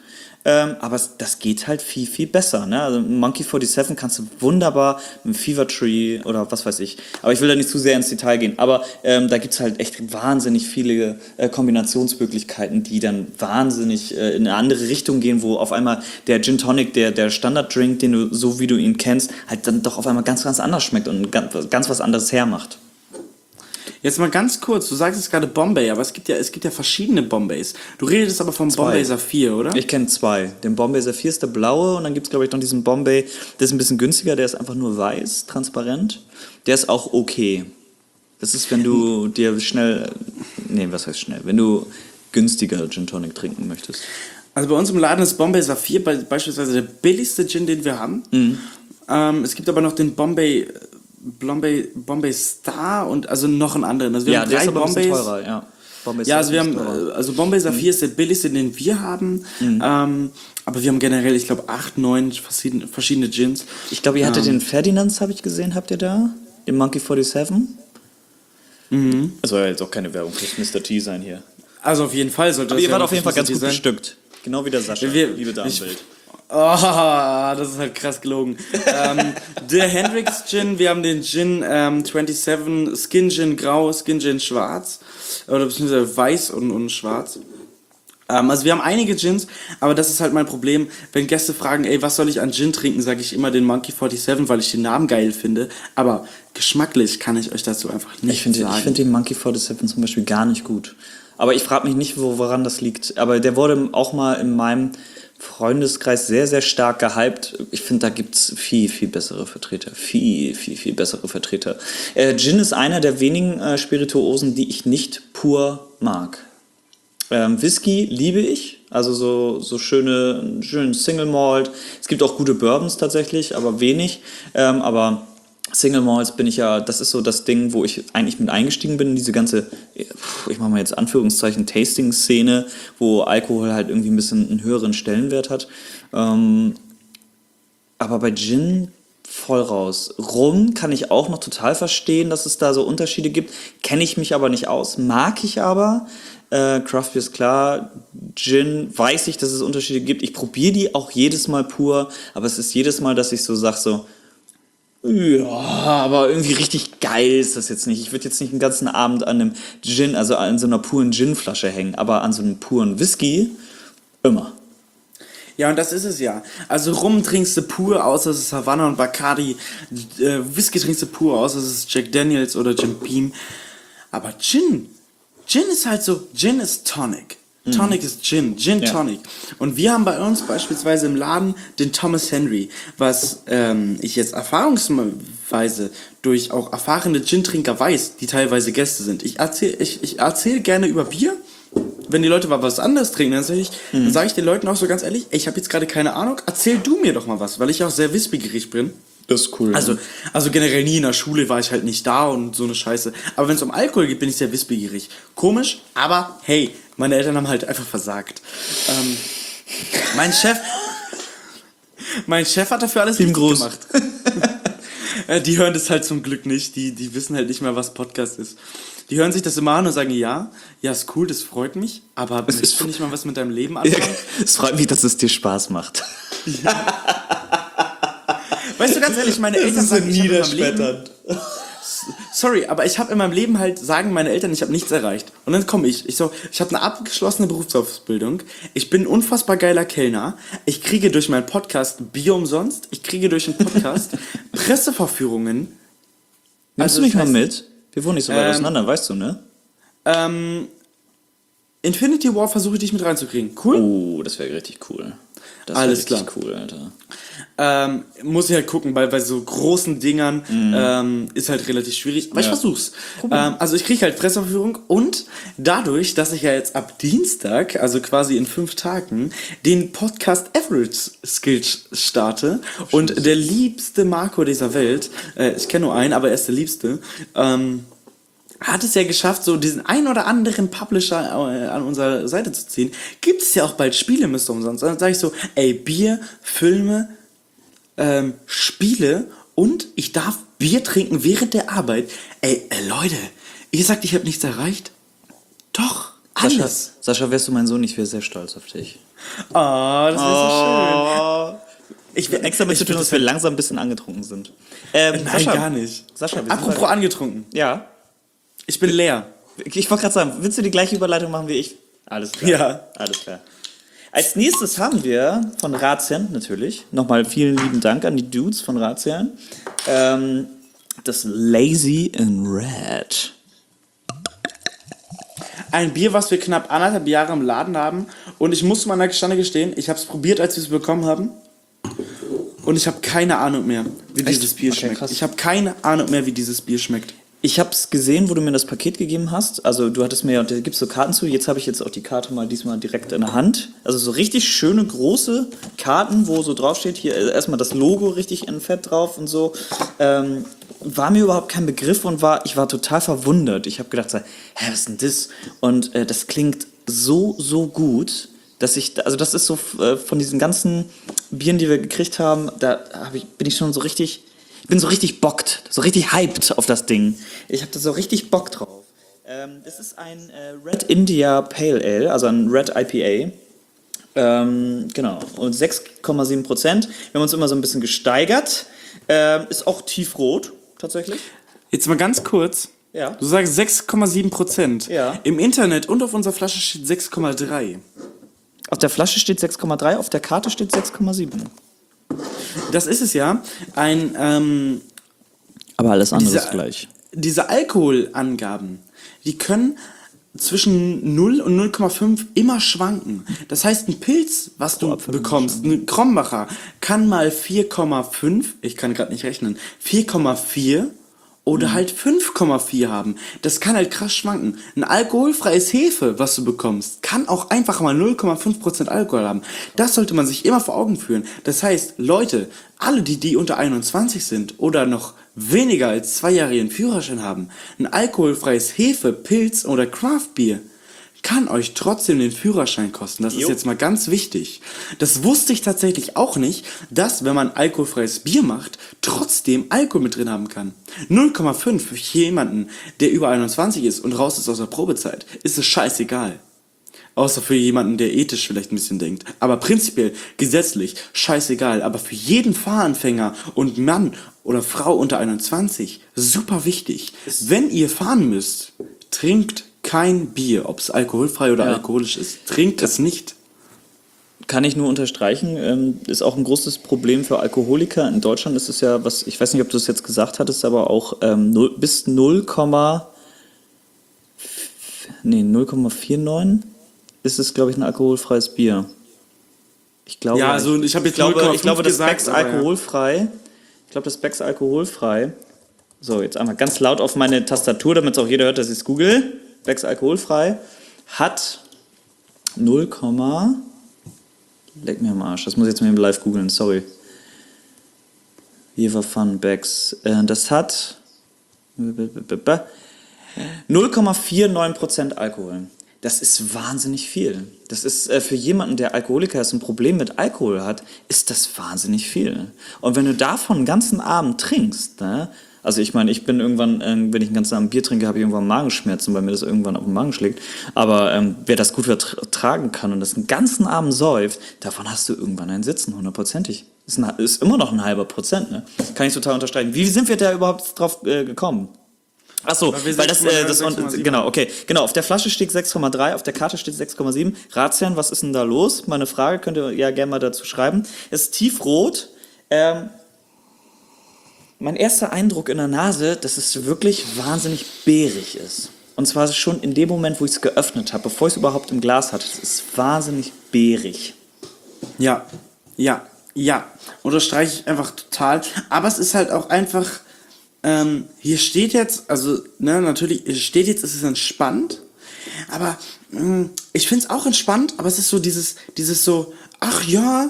Aber das geht halt viel, viel besser. Ne? Also Monkey 47 kannst du wunderbar mit Fever Tree oder was weiß ich. Aber ich will da nicht zu sehr ins Detail gehen. Aber da gibt es halt echt wahnsinnig viele Kombinationsmöglichkeiten, die dann wahnsinnig in eine andere Richtung gehen, wo auf einmal der Gin Tonic, der Standarddrink, den du, so wie du ihn kennst, halt dann doch auf einmal ganz, ganz anders schmeckt und ganz was anderes hermacht. Jetzt mal ganz kurz, du sagst jetzt gerade Bombay, aber es gibt ja verschiedene Bombays. Du redest aber vom Bombay Saphir, oder? Ich kenne zwei. Den Bombay Saphir ist der blaue und dann gibt es, glaube ich, noch diesen Bombay, der ist ein bisschen günstiger, der ist einfach nur weiß, transparent. Der ist auch okay. Das ist, wenn du dir wenn du günstiger Gin Tonic trinken möchtest. Also bei uns im Laden ist Bombay Saphir beispielsweise der billigste Gin, den wir haben. Es gibt aber noch den Bombay Star und also noch einen anderen. Also wir haben der drei ist aber ein bisschen Bombays. teurer, ja. Bombay Ja, also wir haben, teurer. also Bombay Saphir ist der billigste, den wir haben. Aber wir haben generell, ich glaube, 8, 9 verschiedene Gins. Ich glaube, ihr hattet den Ferdinands, habe ich gesehen, habt ihr da? Den Monkey 47? Das soll ja jetzt auch keine Werbung fürs Mr. T sein hier. Also auf jeden Fall sollte Aber das ihr wart auf jeden Fall ganz sein. gut bestückt. Genau wie der Sascha, liebe Damenwelt. Oh, das ist halt krass gelogen. Der Hendrix Gin, wir haben den Gin 27, Skin Gin Grau, Skin Gin Schwarz. Oder beziehungsweise Weiß und Schwarz. Also wir haben einige Gins, aber das ist halt mein Problem. Wenn Gäste fragen, ey, was soll ich an Gin trinken, sage ich immer den Monkey 47, weil ich den Namen geil finde. Aber geschmacklich kann ich euch dazu einfach nicht sagen. Ich finde den Monkey 47 zum Beispiel gar nicht gut. Aber ich frage mich nicht, woran das liegt. Aber der wurde auch mal in meinem Freundeskreis sehr, sehr stark gehypt. Ich finde, da gibt es viel, viel bessere Vertreter. Viel, viel, viel bessere Vertreter. Gin ist einer der wenigen Spirituosen, die ich nicht pur mag. Whisky liebe ich, also so schönen Single Malt. Es gibt auch gute Bourbons tatsächlich, aber wenig. Aber Single Malts bin ich ja, das ist so das Ding, wo ich eigentlich mit eingestiegen bin in diese ganze, ich mache mal jetzt Anführungszeichen, Tasting-Szene, wo Alkohol halt irgendwie ein bisschen einen höheren Stellenwert hat. Aber bei Gin voll raus. Rum kann ich auch noch total verstehen, dass es da so Unterschiede gibt. Kenne ich mich aber nicht aus, mag ich aber. Craft Beer ist klar, Gin weiß ich, dass es Unterschiede gibt. Ich probiere die auch jedes Mal pur, aber es ist jedes Mal, dass ich so sage, so, ja, aber irgendwie richtig geil ist das jetzt nicht. Ich würde jetzt nicht den ganzen Abend an einem Gin, also an so einer puren Ginflasche hängen, aber an so einem puren Whisky immer. Ja, und das ist es ja. Also Rum trinkst du pur, außer es ist Havana und Bacardi. Whisky trinkst du pur, außer es ist Jack Daniels oder Jim Beam. Aber Gin ist halt so, Gin ist Tonic. Tonic ist Gin, Tonic. Und wir haben bei uns beispielsweise im Laden den Thomas Henry, was ich jetzt erfahrungsweise durch auch erfahrene Gin-Trinker weiß, die teilweise Gäste sind. Ich erzähl gerne über Bier. Wenn die Leute mal was anderes trinken, dann sage ich den Leuten auch so ganz ehrlich, ey, ich habe jetzt gerade keine Ahnung, erzähl du mir doch mal was, weil ich auch sehr wissbegierig bin. Das ist cool. Also generell nie in der Schule war ich halt nicht da und so eine Scheiße. Aber wenn es um Alkohol geht, bin ich sehr wissbegierig. Komisch, aber hey, meine Eltern haben halt einfach versagt. Mein Chef hat dafür alles richtig gemacht. Die hören das halt zum Glück nicht. Die wissen halt nicht mehr, was Podcast ist. Die hören sich das immer an und sagen, ja, ist cool, das freut mich, aber möchtest du nicht mal was mit deinem Leben anfangen? Es freut mich, dass es dir Spaß macht. Weißt du, ganz ehrlich, meine Eltern sagen, ich habe in meinem Leben... Sorry, aber ich habe in meinem Leben halt, sagen meine Eltern, ich habe nichts erreicht. Und dann komme ich habe eine abgeschlossene Berufsausbildung, ich bin ein unfassbar geiler Kellner, ich kriege durch meinen Podcast Bier umsonst, ich kriege durch den Podcast Presseverführungen. Nimmst du mich mal mit? Wir wohnen nicht so weit auseinander, weißt du, ne? Infinity War versuche ich dich mit reinzukriegen. Cool? Oh, das wäre richtig cool. Das wäre richtig cool, Alter. Muss ich halt gucken, weil bei so großen Dingern ist halt relativ schwierig. Aber ich versuch's. Also ich kriege halt Presseverführung und dadurch, dass ich ja jetzt ab Dienstag, also quasi in 5 Tagen, den Podcast Average Skills starte und der liebste Marco dieser Welt, ich kenne nur einen, aber er ist der liebste, hat es ja geschafft, so diesen ein oder anderen Publisher an unserer Seite zu ziehen. Gibt es ja auch bald Spiele, Mr. Umsonst. Dann sage ich so, ey, Bier, Filme, Spiele und ich darf Bier trinken während der Arbeit. Ey, Leute, ihr sagt, ich habe nichts erreicht? Doch, Alles. Sascha, wärst du mein Sohn, ich wäre sehr stolz auf dich. Oh, das ist so schön. Ich will extra mit zu tun, dass wir langsam ein bisschen angetrunken sind. Nein, Sascha, gar nicht. Sascha, wir sind Apropos angetrunken. ja. Ich bin leer. Ich wollte gerade sagen, willst du die gleiche Überleitung machen wie ich? Alles klar. Ja. Alles klar. Als nächstes haben wir von Razian natürlich, nochmal vielen lieben Dank an die Dudes von Razian, das Lazy in Red. Ein Bier, was wir knapp 1,5 Jahre im Laden haben. Und ich muss meiner Gestande gestehen, ich habe es probiert, als wir es bekommen haben. Und ich habe keine Ahnung mehr, wie dieses Bier schmeckt. Krass. Ich habe keine Ahnung mehr, wie dieses Bier schmeckt. Ich habe es gesehen, wo du mir das Paket gegeben hast. Also du hattest mir, da gibst so Karten zu. Jetzt habe ich jetzt auch die Karte mal diesmal direkt in der Hand. Also so richtig schöne große Karten, wo so drauf steht, hier erstmal das Logo richtig in Fett drauf und so. War mir überhaupt kein Begriff und ich war total verwundert. Ich habe gedacht, so, hä, was ist denn das? Und das klingt so gut, dass also das ist so von diesen ganzen Bieren, die wir gekriegt haben, bin ich schon so richtig. Ich bin so richtig bockt, so richtig hyped auf das Ding. Ich habe da so richtig Bock drauf. Das ist ein Red India Pale Ale, also ein Red IPA. Genau, und 6,7%. Wir haben uns immer so ein bisschen gesteigert. Ist auch tiefrot, tatsächlich. Jetzt mal ganz kurz. Ja. Du sagst 6,7%. Ja. Im Internet und auf unserer Flasche steht 6,3. Auf der Flasche steht 6,3, auf der Karte steht 6,7. Das ist es ja. Aber alles andere ist gleich. Diese Alkoholangaben, die können zwischen 0 und 0,5 immer schwanken. Das heißt, ein Pilz, was du bekommst, ein Krombacher, kann mal 4,5, ich kann gerade nicht rechnen, 4,4 oder halt 5,4 haben. Das kann halt krass schwanken. Ein alkoholfreies Hefe, was du bekommst, kann auch einfach mal 0,5% Alkohol haben. Das sollte man sich immer vor Augen führen. Das heißt, Leute, alle die unter 21 sind oder noch weniger als 2 Jahre ihren Führerschein haben, ein alkoholfreies Hefe, Pilz oder Craftbier kann euch trotzdem den Führerschein kosten. Das ist jetzt mal ganz wichtig. Das wusste ich tatsächlich auch nicht, dass, wenn man alkoholfreies Bier macht, trotzdem Alkohol mit drin haben kann. 0,5 für jemanden, der über 21 ist und raus ist aus der Probezeit, ist es scheißegal. Außer für jemanden, der ethisch vielleicht ein bisschen denkt. Aber prinzipiell, gesetzlich, scheißegal. Aber für jeden Fahranfänger und Mann oder Frau unter 21, super wichtig. Wenn ihr fahren müsst, trinkt kein Bier, ob es alkoholfrei oder alkoholisch ist. Trinkt es nicht. Kann ich nur unterstreichen. Ist auch ein großes Problem für Alkoholiker. In Deutschland ist es ja, ich weiß nicht, ob du es jetzt gesagt hattest, aber auch bis 0,49 ist es, glaube ich, ein alkoholfreies Bier. Ich glaube, ja, also ich habe jetzt ich glaube, das gesagt, Becks alkoholfrei. Ich glaube, das Becks alkoholfrei. So, jetzt einmal ganz laut auf meine Tastatur, damit es auch jeder hört, dass ich es google. Becks alkoholfrei hat 0, leck mir am Arsch. Das muss ich jetzt mal live googeln, sorry. Jever Fun Becks. Das hat 0,49% Alkohol. Das ist wahnsinnig viel. Das ist für jemanden, der Alkoholiker ist, ein Problem mit Alkohol hat, ist das wahnsinnig viel. Und wenn du davon einen ganzen Abend trinkst, ne? Also ich meine, ich bin irgendwann, wenn ich einen ganzen Abend Bier trinke, habe ich irgendwann Magenschmerzen, weil mir das irgendwann auf den Magen schlägt. Aber wer das gut vertragen kann und das einen ganzen Abend säuft, davon hast du irgendwann ein Sitzen, 100%ig. Ist immer noch ein halber Prozent, ne? Kann ich total unterstreichen. Wie sind wir da überhaupt drauf gekommen? Achso, weil das genau, okay. Genau, auf der Flasche steht 6,3, auf der Karte steht 6,7. Razian, was ist denn da los? Meine Frage könnt ihr ja gerne mal dazu schreiben. Es ist tiefrot. Mein erster Eindruck in der Nase, dass es wirklich wahnsinnig beerig ist. Und zwar schon in dem Moment, wo ich es geöffnet habe, bevor ich es überhaupt im Glas hatte. Es ist wahnsinnig beerig. Ja. Unterstreiche ich einfach total. Aber es ist halt auch einfach, hier steht jetzt, also, ne, natürlich, hier steht jetzt, es ist entspannt. Aber ich finde es auch entspannt, aber es ist so dieses so, ach ja,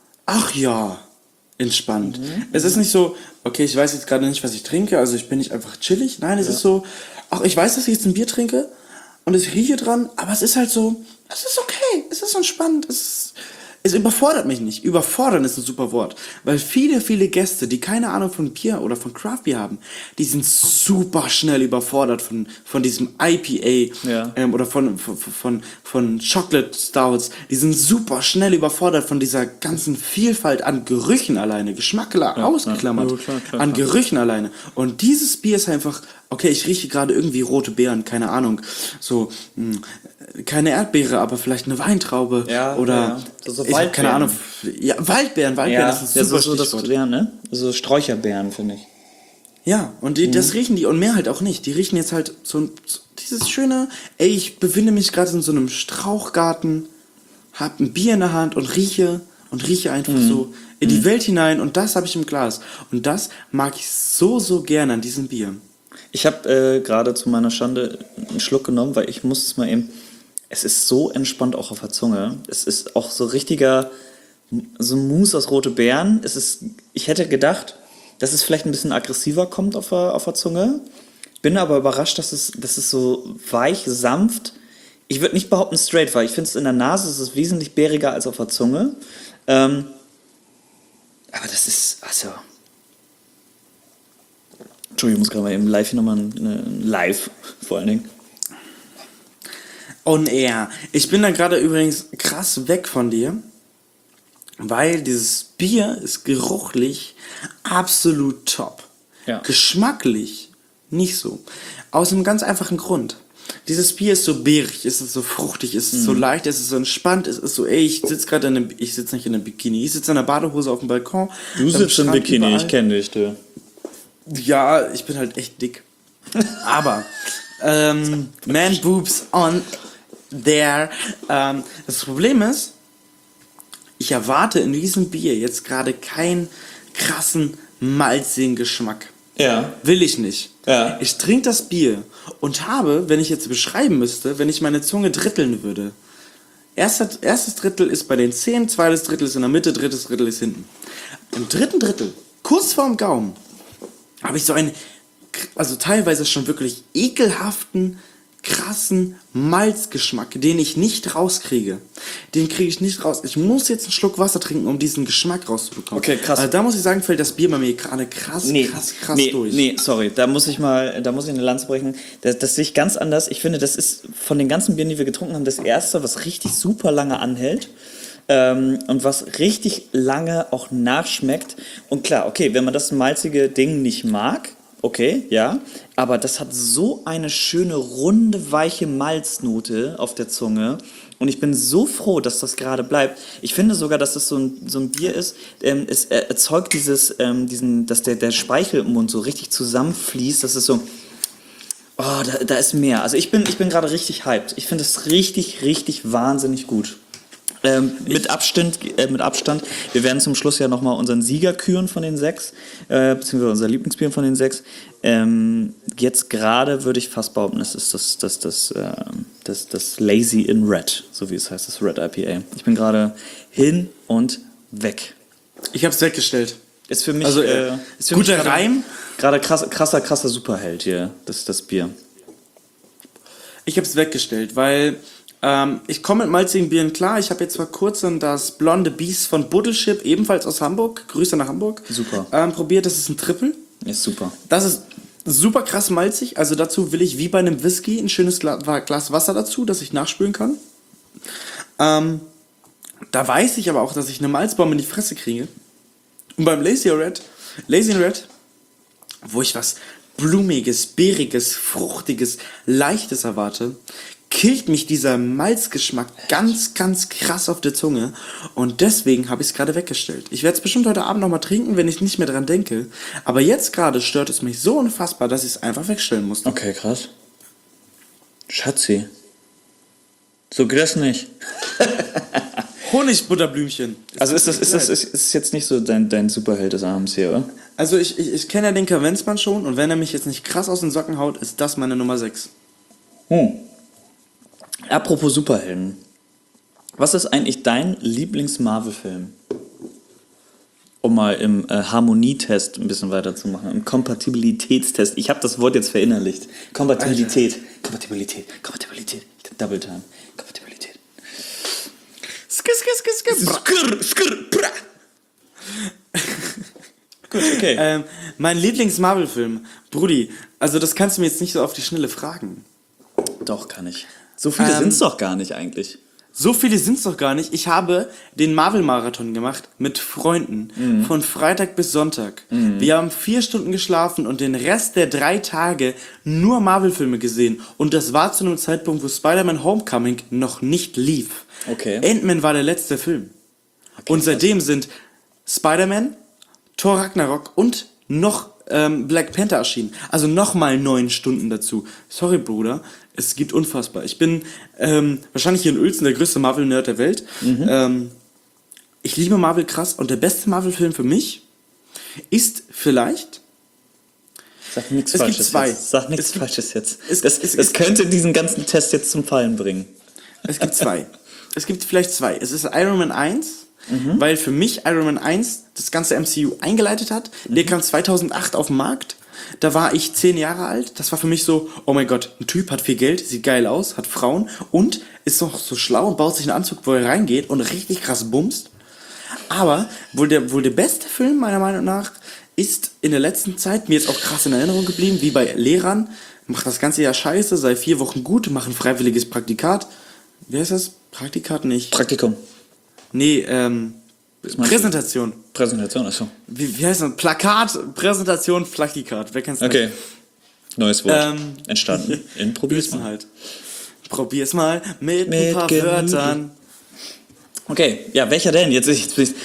entspannt. Es ist nicht so, okay, ich weiß jetzt gerade nicht, was ich trinke, also ich bin nicht einfach chillig. Nein, es ist so, ach, ich weiß, dass ich jetzt ein Bier trinke und ich rieche dran, aber es ist halt so, es ist okay, es ist entspannt, es Es überfordert mich nicht. Überfordern ist ein super Wort. Weil viele, viele Gäste, die keine Ahnung von Bier oder von Craft Beer haben, die sind super schnell überfordert von diesem IPA oder von Chocolate Stouts. Die sind super schnell überfordert von dieser ganzen Vielfalt an Gerüchen alleine. Geschmack ausgeklammert. Klar. An Gerüchen alleine. Und dieses Bier ist einfach, okay, ich rieche gerade irgendwie rote Beeren, keine Ahnung. So, keine Erdbeere, aber vielleicht eine Weintraube. oder So ich hab keine Waldbeeren. Ahnung. Ja, Waldbeeren ist ein super Stichwort. ne? So Sträucherbeeren, finde ich. Ja, und das riechen die und mehr halt auch nicht. Die riechen jetzt halt so dieses schöne, ich befinde mich gerade in so einem Strauchgarten, hab ein Bier in der Hand und rieche einfach so in die Welt hinein und das habe ich im Glas. Und das mag ich so, so gerne an diesem Bier. Ich habe gerade zu meiner Schande einen Schluck genommen, weil ich muss es mal eben... Es ist so entspannt auch auf der Zunge. Es ist auch so richtiger, so Mousse aus rote Beeren. Ich hätte gedacht, dass es vielleicht ein bisschen aggressiver kommt auf der Zunge. Bin aber überrascht, dass es so weich, sanft. Ich würde nicht behaupten straight, weil ich finde es in der Nase ist es wesentlich bäriger als auf der Zunge. Aber das ist, also... Entschuldigung, ich muss gerade mal eben live hier nochmal live vor allen Dingen. On air. Ich bin da gerade übrigens krass weg von dir, weil dieses Bier ist geruchlich absolut top. Ja. Geschmacklich nicht so. Aus einem ganz einfachen Grund. Dieses Bier ist so beerig, es ist so fruchtig, es ist so leicht, es ist so entspannt, es ist so, ich sitze nicht in einem Bikini, ich sitze in einer Badehose auf dem Balkon. Du sitzt im Bikini, überall. Ich kenne dich, du. Ja, ich bin halt echt dick. Aber, man boobs on there. Das Problem ist, ich erwarte in diesem Bier jetzt gerade keinen krassen, malzigen Geschmack. Ja. Will ich nicht. Ja. Ich trinke das Bier und habe, wenn ich jetzt beschreiben müsste, wenn ich meine Zunge dritteln würde. Erstes Drittel ist bei den Zähnen, zweites Drittel ist in der Mitte, drittes Drittel ist hinten. Im dritten Drittel, kurz vorm Gaumen, habe ich so einen, also teilweise schon wirklich ekelhaften, krassen Malzgeschmack, den ich nicht rauskriege. Den kriege ich nicht raus. Ich muss jetzt einen Schluck Wasser trinken, um diesen Geschmack rauszubekommen. Okay, krass. Also da muss ich sagen, fällt das Bier bei mir gerade krass durch. Nee, sorry, da muss ich eine Lanze brechen. Das sehe ich ganz anders. Ich finde, das ist von den ganzen Bieren, die wir getrunken haben, das erste, was richtig super lange anhält. Und was richtig lange auch nachschmeckt. Und klar, okay, wenn man das malzige Ding nicht mag, okay, ja, aber das hat so eine schöne, runde, weiche Malznote auf der Zunge und ich bin so froh, dass das gerade bleibt. Ich finde sogar, dass das so ein Bier ist, es erzeugt dass der Speichel im Mund so richtig zusammenfließt, das ist so, oh, da ist mehr. Also ich bin gerade richtig hyped. Ich finde es richtig, richtig wahnsinnig gut. Mit Abstand. Wir werden zum Schluss ja nochmal unseren Sieger küren von den 6, beziehungsweise unser Lieblingsbier von den 6. Jetzt gerade würde ich fast behaupten, es ist das Lazy in Red, so wie es heißt, das Red IPA. Ich bin gerade hin und weg. Ich habe es weggestellt. Ist für mich, also, ist für guter mich Reim. Gerade krasser Superheld hier, das Bier. Ich habe es weggestellt, weil ich komme mit malzigen Bieren klar. Ich habe jetzt vor kurzem das Blonde Beast von Buddelship, ebenfalls aus Hamburg. Grüße nach Hamburg. Super. Probiert, das ist ein Triple. Ist super. Das ist super krass malzig. Also dazu will ich wie bei einem Whisky ein schönes Glas Wasser dazu, dass ich nachspülen kann. Da weiß ich aber auch, dass ich eine Malzbombe in die Fresse kriege. Und beim Lazy in Red, wo ich was Blumiges, Beeriges, Fruchtiges, Leichtes erwarte, killt mich dieser Malzgeschmack ganz, ganz krass auf der Zunge und deswegen habe ich es gerade weggestellt. Ich werde es bestimmt heute Abend nochmal trinken, wenn ich nicht mehr dran denke, aber jetzt gerade stört es mich so unfassbar, dass ich es einfach wegstellen musste. Okay, krass. Schatzi. So geht das nicht. Honigbutterblümchen. Also ist jetzt nicht so dein Superheld des Abends hier, oder? Also ich kenne ja den Kavenzmann schon und wenn er mich jetzt nicht krass aus den Socken haut, ist das meine Nummer 6. Apropos Superhelden. Was ist eigentlich dein Lieblings-Marvel-Film? Um mal im Harmonietest ein bisschen weiterzumachen, im Kompatibilitätstest. Ich habe das Wort jetzt verinnerlicht. Kompatibilität. Double Time. Kompatibilität. Gut, okay. Mein Lieblings-Marvel-Film, Brudi, also das kannst du mir jetzt nicht so auf die Schnelle fragen. Doch, kann ich. So viele sind es doch gar nicht eigentlich. So viele sind's doch gar nicht. Ich habe den Marvel-Marathon gemacht mit Freunden von Freitag bis Sonntag. Wir haben 4 Stunden geschlafen und den Rest der 3 Tage nur Marvel-Filme gesehen. Und das war zu einem Zeitpunkt, wo Spider-Man Homecoming noch nicht lief. Okay. Ant-Man war der letzte Film. Und seitdem sind Spider-Man, Thor Ragnarok und noch Black Panther erschienen. Also nochmal 9 Stunden dazu. Sorry, Bruder. Es gibt unfassbar. Ich bin wahrscheinlich hier in Uelzen der größte Marvel-Nerd der Welt. Ich liebe Marvel krass. Und der beste Marvel-Film für mich ist vielleicht... Sag nichts Es gibt Falsches zwei. jetzt. Sag nichts Falsches jetzt. es- Das es- könnte diesen ganzen Test jetzt zum Fallen bringen. Es gibt 2. Es gibt vielleicht 2. Es ist Iron Man 1, weil für mich Iron Man 1 das ganze MCU eingeleitet hat. Der kam 2008 auf den Markt. Da war ich 10 Jahre alt. Das war für mich so, oh mein Gott, ein Typ hat viel Geld, sieht geil aus, hat Frauen und ist noch so schlau und baut sich einen Anzug, wo er reingeht und richtig krass bumst. Aber wohl der beste Film meiner Meinung nach ist in der letzten Zeit mir jetzt auch krass in Erinnerung geblieben, wie bei Lehrern. Macht das ganze Jahr scheiße, sei 4 Wochen gut, mach ein freiwilliges Praktikat. Wie heißt das? Praktikat nicht. Praktikum. Nee, meinst du? Präsentation. Präsentation, achso. Wie heißt das? Plakat, Präsentation, Plagikat. Wer kennt's nicht? Okay. Neues Wort. Entstanden. Probier's Wissen mal. halt. Probier's mal mit ein Mit paar Genüge. Wörtern. Okay, ja, welcher denn? Jetzt bin ich.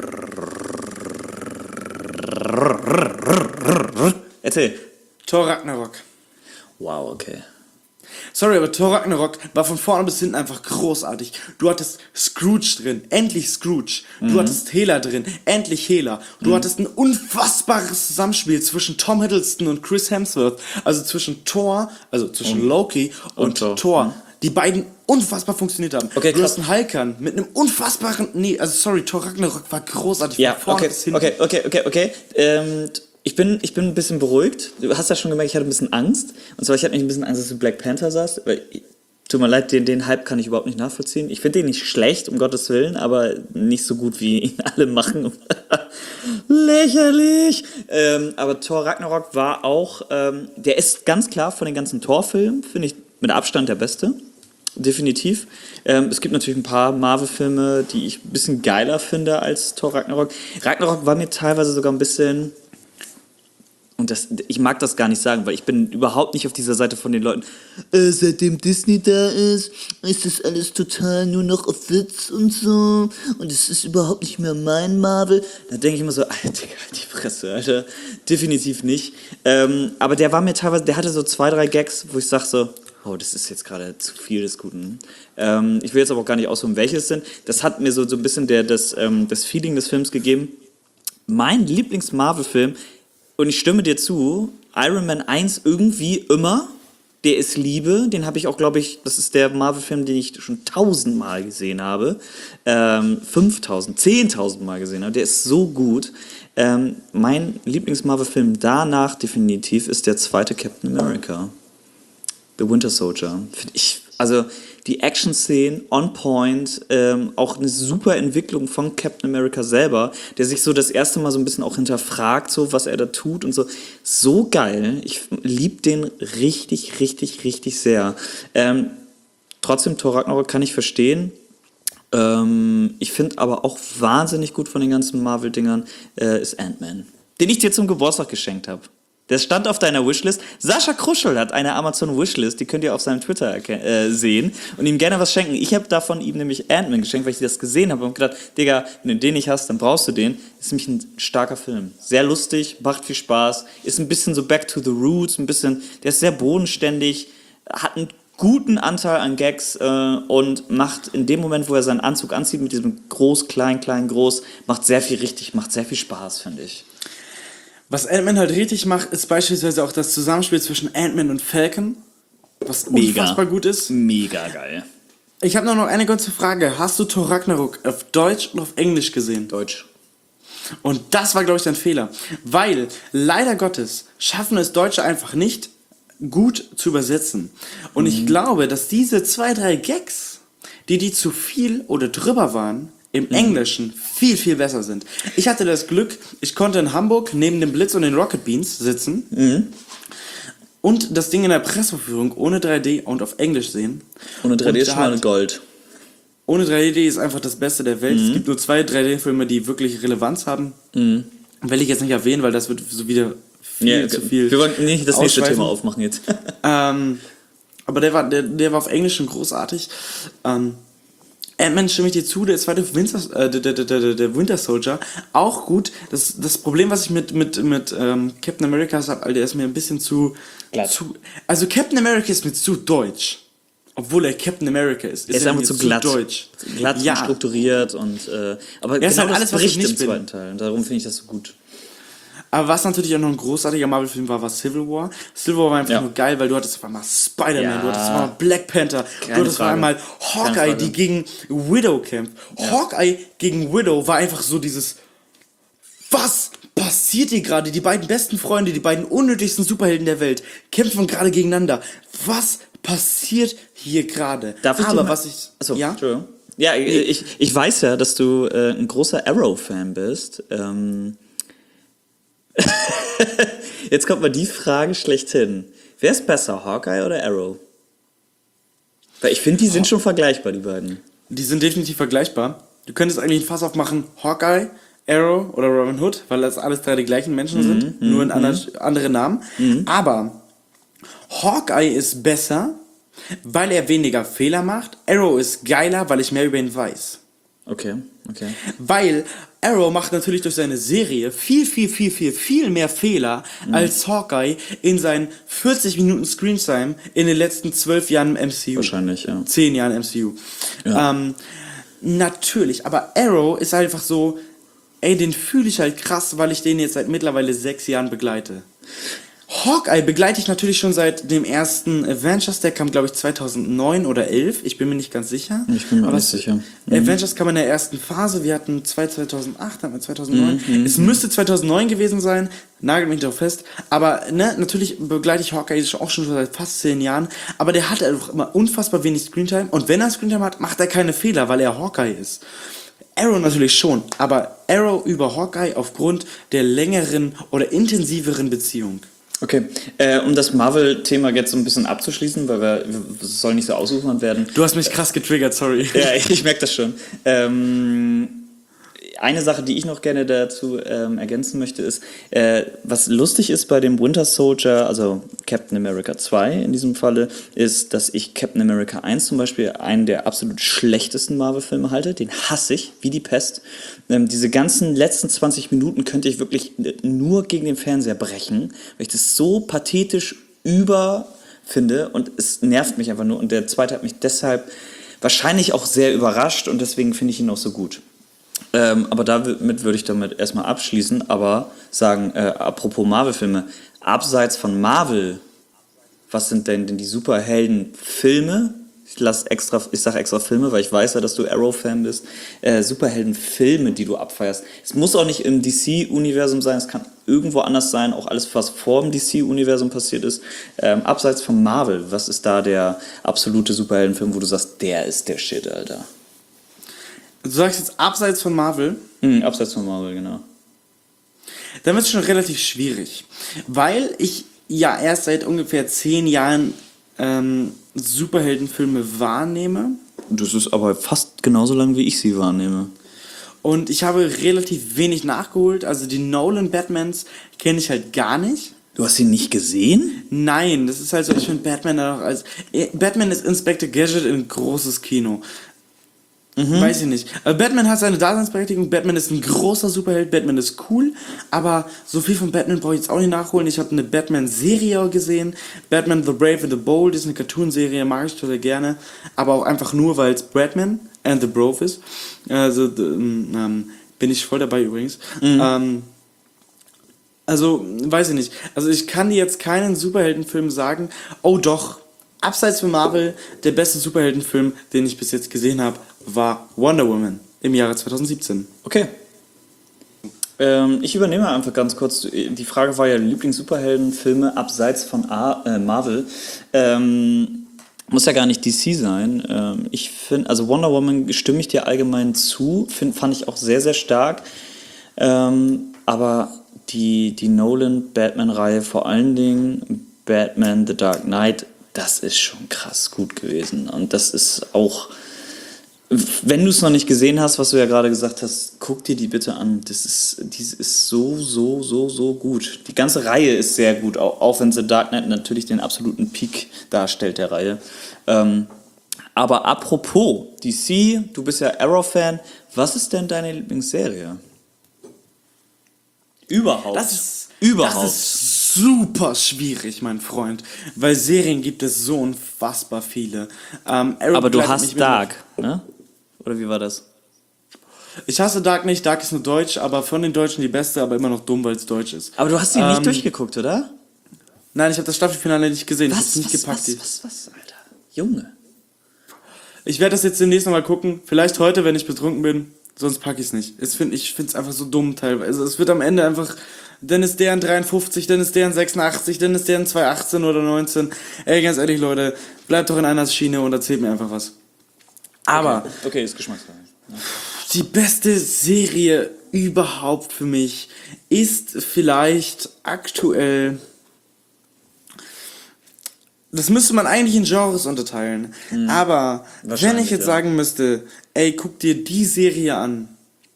Erzähl. Thor Ragnarok. Wow, okay. Sorry, aber Thor Ragnarok war von vorne bis hinten einfach großartig. Du hattest Scrooge drin, endlich Scrooge. Du hattest Hela drin, endlich Hela. Du hattest ein unfassbares Zusammenspiel zwischen Tom Hiddleston und Chris Hemsworth. Also zwischen Thor, also zwischen Loki und Thor. Die beiden unfassbar funktioniert haben. Okay, du krass. hast einen Hulkan mit einem unfassbaren... Nee, also sorry, Thor Ragnarok war großartig. Ja, von vorne okay, bis hinten. okay. Ich bin ein bisschen beruhigt. Du hast ja schon gemerkt, ich hatte ein bisschen Angst. Und zwar, ich hatte nicht ein bisschen Angst, dass du Black Panther sagst. Weil, tut mir leid, den Hype kann ich überhaupt nicht nachvollziehen. Ich finde den nicht schlecht, um Gottes Willen, aber nicht so gut, wie ihn alle machen. Lächerlich! Aber Thor Ragnarok war auch, der ist ganz klar von den ganzen Thor-Filmen, finde ich, mit Abstand der beste. Definitiv. Es gibt natürlich ein paar Marvel-Filme, die ich ein bisschen geiler finde als Thor Ragnarok. Ragnarok war mir teilweise sogar ein bisschen... Und ich mag das gar nicht sagen, weil ich bin überhaupt nicht auf dieser Seite von den Leuten. Seitdem Disney da ist das alles total nur noch auf Witz und so. Und es ist überhaupt nicht mehr mein Marvel. Da denke ich immer so, Alter, halt die Fresse, Alter. Definitiv nicht. Aber der war mir teilweise, der hatte so 2, 3 Gags, wo ich sag so, oh, das ist jetzt gerade zu viel des Guten. Ich will jetzt aber auch gar nicht ausholen, welche es sind. Das hat mir so ein bisschen das Feeling des Films gegeben. Mein Lieblings-Marvel-Film, und ich stimme dir zu, Iron Man 1 irgendwie immer, der ist Liebe, den habe ich auch, glaube ich, das ist der Marvel-Film, den ich schon 1000 Mal gesehen habe, 5000, 10.000 Mal gesehen habe, der ist so gut. Mein Lieblings-Marvel-Film danach definitiv ist der zweite Captain America, The Winter Soldier. Finde ich, also die Action-Szenen on point, auch eine super Entwicklung von Captain America selber, der sich so das erste Mal so ein bisschen auch hinterfragt, so was er da tut und so. So geil. Ich liebe den richtig, richtig, richtig sehr. Trotzdem, Thor Ragnarok kann ich verstehen. Ich finde aber auch wahnsinnig gut von den ganzen Marvel-Dingern ist Ant-Man, den ich dir zum Geburtstag geschenkt habe. Der stand auf deiner Wishlist. Sascha Kruschel hat eine Amazon-Wishlist, die könnt ihr auf seinem Twitter sehen und ihm gerne was schenken. Ich habe davon ihm nämlich Ant-Man geschenkt, weil ich das gesehen habe und gedacht, Digga, wenn du den nicht hast, dann brauchst du den. Ist nämlich ein starker Film. Sehr lustig, macht viel Spaß, ist ein bisschen so back to the roots, ein bisschen, der ist sehr bodenständig, hat einen guten Anteil an Gags und macht in dem Moment, wo er seinen Anzug anzieht, mit diesem groß, klein, klein, groß, macht sehr viel richtig, macht sehr viel Spaß, finde ich. Was Ant-Man halt richtig macht, ist beispielsweise auch das Zusammenspiel zwischen Ant-Man und Falcon, was unfassbar gut ist. Mega geil. Ich habe noch eine kurze Frage. Hast du Thor Ragnarok auf Deutsch und auf Englisch gesehen? Deutsch. Und das war, glaube ich, dein Fehler. Weil, leider Gottes, schaffen es Deutsche einfach nicht, gut zu übersetzen. Und ich glaube, dass diese 2, 3 Gags, die zu viel oder drüber waren, im Englischen viel, viel besser sind. Ich hatte das Glück, ich konnte in Hamburg neben dem Blitz und den Rocket Beans sitzen und das Ding in der Presseverführung ohne 3D und auf Englisch sehen. Ohne 3D Und ist schon mal Gold. Ohne 3D ist einfach das Beste der Welt. Es gibt nur 2 3D-Filme, die wirklich Relevanz haben. Will ich jetzt nicht erwähnen, weil das wird so wieder viel zu viel. Wir wollen nicht das nächste ausschweifen. Thema aufmachen jetzt. Aber der war auf Englisch schon großartig. Ant-Man stimme ich dir zu, der zweite der Winter Soldier, auch gut. Das Problem, was ich mit Captain America habe, der ist mir ein bisschen zu... Glatt. Also Captain America ist mir zu deutsch. Obwohl er Captain America ist. Er ist einfach mir zu glatt. Deutsch. Glatt Ja. und strukturiert und aber Er ist genau halt alles, das was ich bricht nicht im bin. zweiten Teil. Und darum finde ich das so gut. Aber was natürlich auch noch ein großartiger Marvel-Film war Civil War. Civil War war einfach nur geil, weil du hattest auf einmal Spider-Man, Ja. du hattest auf einmal Black Panther, du hattest auf Frage. einmal Keine Hawkeye, Frage. die gegen Widow kämpft. Hawkeye gegen Widow war einfach so dieses, was passiert hier gerade? Die beiden besten Freunde, die beiden unnötigsten Superhelden der Welt kämpfen gerade gegeneinander. Was passiert hier gerade? Darf ich Aber dir was ich... Achso, ja? Entschuldigung. Ja, ich weiß ja, dass du ein großer Arrow-Fan bist. Jetzt kommt mal die Frage schlechthin. Wer ist besser, Hawkeye oder Arrow? Weil ich finde, die sind schon vergleichbar, die beiden. Die sind definitiv vergleichbar. Du könntest eigentlich ein Fass aufmachen, Hawkeye, Arrow oder Robin Hood, weil das alles 3 die gleichen Menschen sind, nur in andere Namen. Aber Hawkeye ist besser, weil er weniger Fehler macht. Arrow ist geiler, weil ich mehr über ihn weiß. Okay. Weil Arrow macht natürlich durch seine Serie viel mehr Fehler als Hawkeye in seinen 40 Minuten Screentime in den letzten 12 Jahren im MCU. Wahrscheinlich, ja. 10 Jahren MCU. Ja. Natürlich, aber Arrow ist einfach so, ey, den fühle ich halt krass, weil ich den jetzt seit mittlerweile 6 Jahren begleite. Hawkeye begleite ich natürlich schon seit dem ersten Avengers, der kam glaube ich 2009 oder 11, ich bin mir nicht ganz sicher. Ich bin mir auch nicht sicher. Avengers kam in der ersten Phase, wir hatten 2008, hatten wir 2009. Es müsste 2009 gewesen sein, nagelt mich doch fest. Aber ne, natürlich begleite ich Hawkeye auch schon seit fast 10 Jahren. Aber der hat einfach immer unfassbar wenig Screentime. Und wenn er Screentime hat, macht er keine Fehler, weil er Hawkeye ist. Arrow natürlich schon, aber Arrow über Hawkeye aufgrund der längeren oder intensiveren Beziehung. Okay, um das Marvel-Thema jetzt so ein bisschen abzuschließen, weil es soll nicht so ausufernd werden. Du hast mich krass getriggert, sorry. Ja, ich merke das schon. Eine Sache, die ich noch gerne dazu ergänzen möchte, ist, was lustig ist bei dem Winter Soldier, also Captain America 2 in diesem Falle, ist, dass ich Captain America 1 zum Beispiel einen der absolut schlechtesten Marvel-Filme halte. Den hasse ich, wie die Pest. Diese ganzen letzten 20 Minuten könnte ich wirklich nur gegen den Fernseher brechen, weil ich das so pathetisch finde und es nervt mich einfach nur. Und der zweite hat mich deshalb wahrscheinlich auch sehr überrascht und deswegen finde ich ihn auch so gut. Aber damit würde ich damit erstmal abschließen, aber sagen, apropos Marvel-Filme, abseits von Marvel, was sind denn die Superhelden-Filme? Ich sage extra Filme, weil ich weiß ja, dass du Arrow-Fan bist. Superhelden-Filme, die du abfeierst. Es muss auch nicht im DC-Universum sein, es kann irgendwo anders sein, auch alles, was vor dem DC-Universum passiert ist. Abseits von Marvel, was ist da der absolute Superheldenfilm, wo du sagst, der ist der Shit, Alter? Du sagst jetzt abseits von Marvel. Abseits von Marvel, genau. Dann wird es schon relativ schwierig. Weil ich ja erst seit ungefähr 10 Jahren Superheldenfilme wahrnehme. Das ist aber fast genauso lang, wie ich sie wahrnehme. Und ich habe relativ wenig nachgeholt. Also die Nolan-Batmans kenne ich halt gar nicht. Du hast ihn nicht gesehen? Nein, das ist halt so, ich finde Batman auch als... Batman ist Inspector Gadget in großes Kino. Weiß ich nicht. Aber Batman hat seine Daseinsberechtigung. Batman ist ein großer Superheld. Batman ist cool. Aber so viel von Batman brauche ich jetzt auch nicht nachholen. Ich habe eine Batman-Serie gesehen. Batman The Brave and the Bold ist eine Cartoon-Serie. Mag ich total gerne. Aber auch einfach nur, weil es Batman and the Brove ist. Also bin ich voll dabei übrigens. Also, weiß ich nicht. Also ich kann dir jetzt keinen Superheldenfilm sagen. Oh doch. Abseits von Marvel, der beste Superheldenfilm, den ich bis jetzt gesehen habe, war Wonder Woman im Jahre 2017. Okay. Ich übernehme einfach ganz kurz. Die Frage war ja Lieblings-Superheldenfilme abseits von Marvel. Muss ja gar nicht DC sein. Ich finde, also Wonder Woman stimme ich dir allgemein zu, fand ich auch sehr, sehr stark. Aber die Nolan-Batman-Reihe, vor allen Dingen Batman The Dark Knight, das ist schon krass gut gewesen. Und das ist auch, wenn du es noch nicht gesehen hast, was du ja gerade gesagt hast, guck dir die bitte an. Die ist so gut. Die ganze Reihe ist sehr gut, auch wenn The Dark Knight natürlich den absoluten Peak darstellt der Reihe. Aber apropos DC, du bist ja Arrow-Fan. Was ist denn deine Lieblingsserie? Überhaupt. Das ist super schwierig, mein Freund, weil Serien gibt es so unfassbar viele. Arrow Aber du begleitet hast mich Dark, ne? Oder wie war das? Ich hasse Dark nicht, Dark ist nur Deutsch, aber von den Deutschen die beste, aber immer noch dumm, weil es Deutsch ist. Aber du hast sie nicht durchgeguckt, oder? Nein, ich habe das Staffelfinale nicht gesehen, ich habe es nicht gepackt. Was, Alter? Junge. Ich werde das jetzt demnächst nochmal gucken, vielleicht heute, wenn ich betrunken bin, sonst packe ich es nicht. Ich finde es einfach so dumm teilweise. Es wird am Ende einfach, dann ist der in 53, dann ist der in 86, dann ist der in 2018 oder 19. Ey, ganz ehrlich, Leute, bleibt doch in einer Schiene und erzählt mir einfach was. Aber Okay, ist Geschmackssache. Ja. die beste Serie überhaupt für mich ist vielleicht aktuell. Das müsste man eigentlich in Genres unterteilen. Aber wenn Wahrscheinlich, ich jetzt ja. sagen müsste, ey, guck dir die Serie an,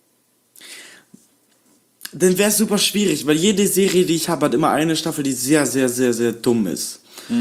dann wäre es super schwierig, weil jede Serie, die ich habe, hat immer eine Staffel, die sehr, sehr, sehr, sehr dumm ist.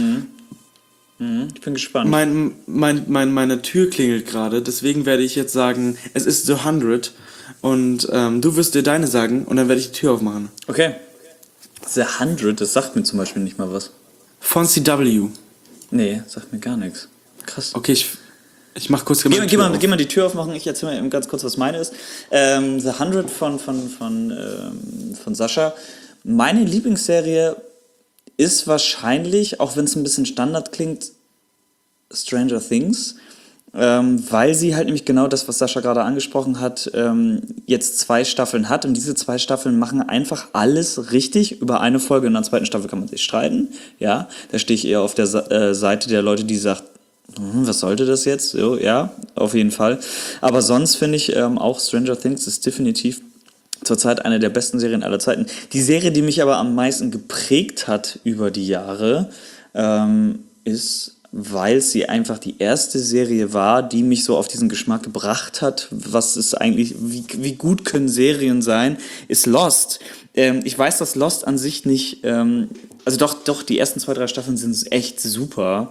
Ich bin gespannt. Meine Tür klingelt gerade, deswegen werde ich jetzt sagen, es ist The 100 und du wirst dir deine sagen und dann werde ich die Tür aufmachen. Okay. The 100, das sagt mir zum Beispiel nicht mal was. Von CW. Nee, sagt mir gar nichts. Krass. Okay, ich mach kurz Geh mal die Tür aufmachen, ich erzähle mal eben ganz kurz, was meine ist. The 100 von Sascha. Meine Lieblingsserie ist wahrscheinlich, auch wenn es ein bisschen Standard klingt, Stranger Things. Weil sie halt nämlich genau das, was Sascha gerade angesprochen hat, jetzt 2 Staffeln hat. Und diese 2 Staffeln machen einfach alles richtig über eine Folge. In der 2. Staffel kann man sich streiten. Ja, da stehe ich eher auf der Seite der Leute, die sagt, was sollte das jetzt? So, ja, auf jeden Fall. Aber sonst finde ich auch Stranger Things ist definitiv zurzeit eine der besten Serien aller Zeiten. Die Serie, die mich aber am meisten geprägt hat über die Jahre, ist, weil sie einfach die erste Serie war, die mich so auf diesen Geschmack gebracht hat, was ist eigentlich, wie gut können Serien sein, ist Lost. Ich weiß, dass Lost an sich nicht, also doch, die ersten 2, 3 Staffeln sind echt super,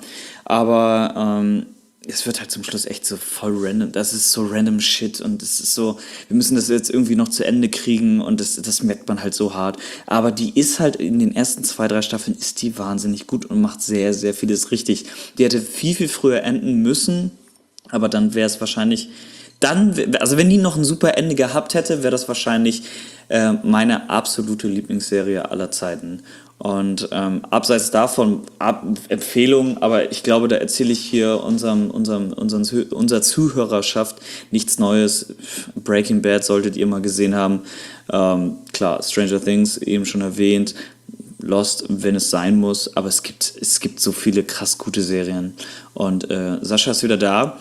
aber es wird halt zum Schluss echt so voll random. Das ist so random Shit und es ist so, wir müssen das jetzt irgendwie noch zu Ende kriegen und das merkt man halt so hart. Aber die ist halt in den ersten 2, 3 Staffeln ist die wahnsinnig gut und macht sehr, sehr vieles richtig. Die hätte viel, viel früher enden müssen, aber dann wäre es wahrscheinlich, also wenn die noch ein super Ende gehabt hätte, wäre das wahrscheinlich meine absolute Lieblingsserie aller Zeiten. Und abseits davon Empfehlungen, aber ich glaube, da erzähle ich hier unserer Zuhörerschaft nichts Neues. Breaking Bad solltet ihr mal gesehen haben. Klar, Stranger Things eben schon erwähnt. Lost, wenn es sein muss, aber es gibt so viele krass gute Serien. Und Sascha ist wieder da.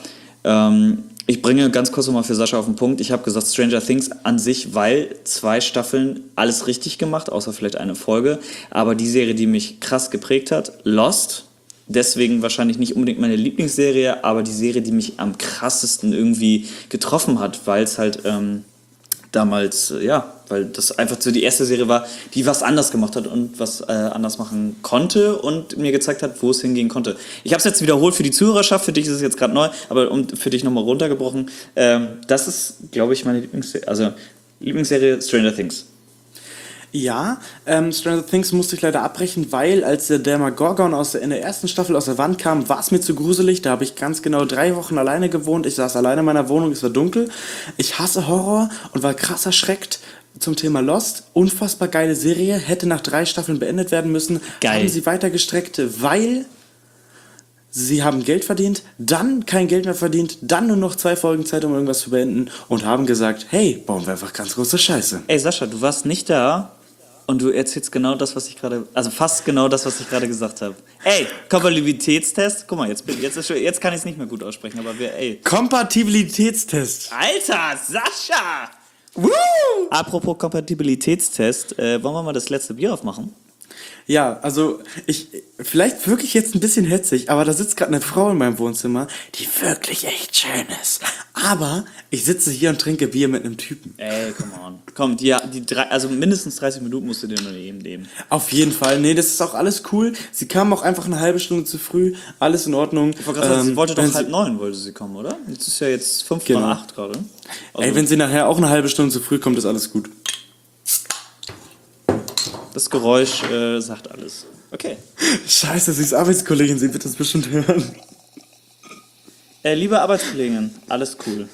Ich bringe ganz kurz nochmal für Sascha auf den Punkt. Ich habe gesagt, Stranger Things an sich, weil 2 Staffeln alles richtig gemacht, außer vielleicht eine Folge. Aber die Serie, die mich krass geprägt hat, Lost. Deswegen wahrscheinlich nicht unbedingt meine Lieblingsserie, aber die Serie, die mich am krassesten irgendwie getroffen hat, weil es halt damals, weil das einfach so die erste Serie war, die was anders gemacht hat und was anders machen konnte und mir gezeigt hat, wo es hingehen konnte. Ich habe es jetzt wiederholt für die Zuhörerschaft, für dich ist es jetzt gerade neu, aber für dich nochmal runtergebrochen. Das ist, glaube ich, meine Lieblingsserie Stranger Things. Ja, Stranger Things musste ich leider abbrechen, weil als der Demogorgon in der ersten Staffel aus der Wand kam, war es mir zu gruselig. Da habe ich ganz genau 3 Wochen alleine gewohnt. Ich saß alleine in meiner Wohnung, es war dunkel. Ich hasse Horror und war krass erschreckt. Zum Thema Lost, unfassbar geile Serie, hätte nach 3 Staffeln beendet werden müssen. Geil. Haben sie weitergestreckt, weil sie haben Geld verdient, dann kein Geld mehr verdient, dann nur noch 2 Folgen Zeit, um irgendwas zu beenden und haben gesagt, hey, bauen wir einfach ganz große Scheiße. Ey Sascha, du warst nicht da, Und du erzählst genau das, was ich gerade, also fast genau das, was ich gerade gesagt habe. Ey, Kompatibilitätstest, guck mal, jetzt kann ich es nicht mehr gut aussprechen, aber Kompatibilitätstest. Alter, Sascha! Woo! Apropos Kompatibilitätstest, wollen wir mal das letzte Bier aufmachen? Ja, also vielleicht wirklich jetzt ein bisschen hetzig, aber da sitzt gerade eine Frau in meinem Wohnzimmer, die wirklich echt schön ist. Aber ich sitze hier und trinke Bier mit einem Typen. Ey, come on. Komm, also mindestens 30 Minuten musst du dir nur eben nehmen. Auf jeden Fall. Nee, das ist auch alles cool. Sie kam auch einfach eine halbe Stunde zu früh. Alles in Ordnung. Ich wollte gerade sagen, sie wollte doch 8:30 wollte sie kommen, oder? Jetzt ist ja jetzt 5 Genau. nach 8 gerade. Also, Ey, wenn sie nachher auch eine halbe Stunde zu früh kommt, ist alles gut. das Geräusch sagt alles. Okay. Scheiße, sie ist Arbeitskollegin, sie wird das bestimmt hören. Liebe Arbeitskollegin, alles cool.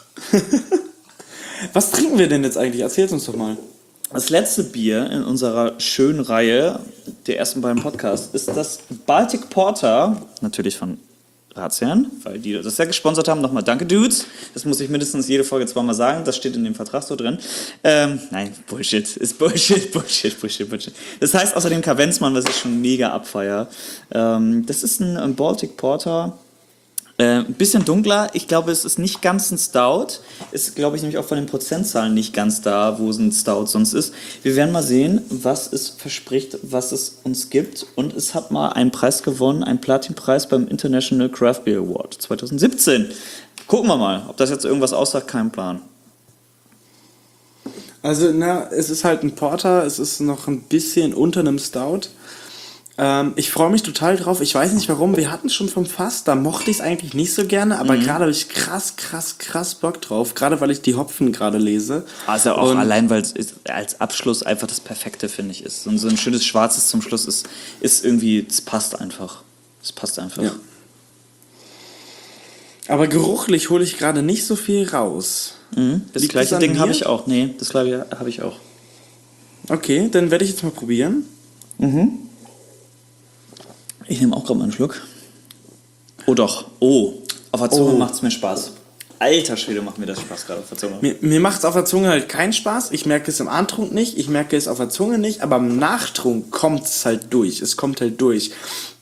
Was trinken wir denn jetzt eigentlich? Erzähl's uns doch mal. Das letzte Bier in unserer schönen Reihe der ersten beiden Podcasts ist das Baltic Porter, natürlich von Ratsherrn, weil die das ja gesponsert haben. Nochmal danke, Dudes. Das muss ich mindestens jede Folge zweimal sagen. Das steht in dem Vertrag so drin. Nein, Bullshit. Ist Bullshit. Das heißt außerdem Kavenzmann, was ich schon mega abfeier. Das ist ein Baltic Porter. Ein bisschen dunkler. Ich glaube, es ist nicht ganz ein Stout. Ist, glaube ich, nämlich auch von den Prozentzahlen nicht ganz da, wo es ein Stout sonst ist. Wir werden mal sehen, was es verspricht, was es uns gibt. Und es hat mal einen Preis gewonnen, einen Platinpreis beim International Craft Beer Award 2017. Gucken wir mal, ob das jetzt irgendwas aussagt, kein Plan. Also, es ist halt ein Porter, es ist noch ein bisschen unter einem Stout. Ich freue mich total drauf. Ich weiß nicht warum, wir hatten es schon vom Fass, da mochte ich es eigentlich nicht so gerne, aber gerade habe ich krass Bock drauf, gerade weil ich die Hopfen gerade lese. Also auch allein, weil es als Abschluss einfach das Perfekte, finde ich, ist. Und so ein schönes Schwarzes zum Schluss ist irgendwie, es passt einfach. Es passt einfach. Ja. Aber geruchlich hole ich gerade nicht so viel raus. Das Liegt gleiche das an Ding mir? habe ich auch. Nee, das gleiche habe ich auch. Okay, dann werde ich jetzt mal probieren. Ich nehme auch gerade mal einen Schluck. Oh doch. Oh, auf der Zunge macht es mir Spaß. Alter Schwede, macht mir das Spaß gerade auf der Zunge. Mir macht es auf der Zunge halt keinen Spaß. Ich merke es im Antrunk nicht, ich merke es auf der Zunge nicht, aber im Nachtrunk kommt es halt durch. Es kommt halt durch.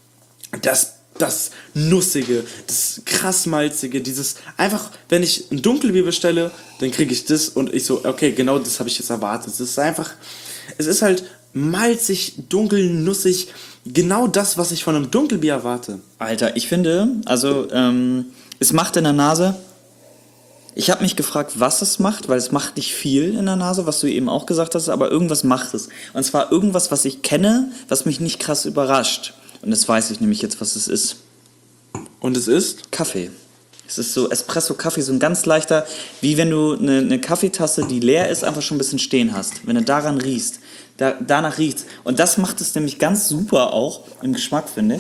Das Nussige, das krass Malzige, dieses einfach, wenn ich ein Dunkelbier bestelle, dann kriege ich das und ich so, okay, genau das habe ich jetzt erwartet. Es ist einfach, es ist halt malzig, dunkel, nussig, genau das, was ich von einem Dunkelbier erwarte. Alter, ich finde, also es macht in der Nase. Ich habe mich gefragt, was es macht, weil es macht nicht viel in der Nase, was du eben auch gesagt hast, aber irgendwas macht es. Und zwar irgendwas, was ich kenne, was mich nicht krass überrascht. Und das weiß ich nämlich jetzt, was es ist. Und es ist? Kaffee. Es ist so Espresso-Kaffee, so ein ganz leichter, wie wenn du eine Kaffeetasse, die leer ist, einfach schon ein bisschen stehen hast. Wenn du daran riechst. Danach riecht's. Und das macht es nämlich ganz super auch im Geschmack, finde ich.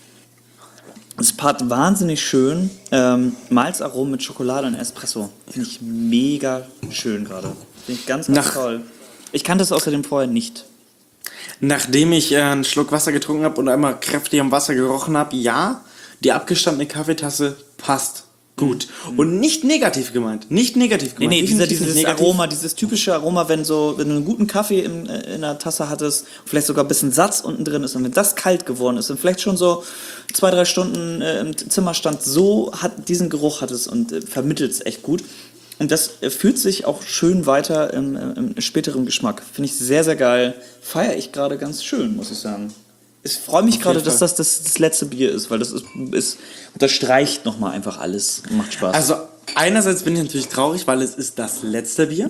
Es paart wahnsinnig schön Malzaromen mit Schokolade und Espresso. Finde ich mega schön gerade. Finde ich ganz toll. Ich kannte es außerdem vorher nicht. Nachdem ich einen Schluck Wasser getrunken habe und einmal kräftig am Wasser gerochen habe, ja, die abgestandene Kaffeetasse passt gut. Und nicht negativ gemeint. Nicht negativ gemeint. Nee, Definitiv dieses nicht negativ. Aroma, dieses typische Aroma, wenn du einen guten Kaffee in der Tasse hattest, vielleicht sogar ein bisschen Satz unten drin ist und wenn das kalt geworden ist und vielleicht schon so 2-3 Stunden im Zimmer stand, so diesen Geruch hat es und vermittelt es echt gut. Und das fühlt sich auch schön weiter im späteren Geschmack. Finde ich sehr, sehr geil. Feiere ich gerade ganz schön, muss ich sagen. Ich freue mich gerade, dass das letzte Bier ist, weil das unterstreicht nochmal einfach alles und macht Spaß. Also einerseits bin ich natürlich traurig, weil es ist das letzte Bier.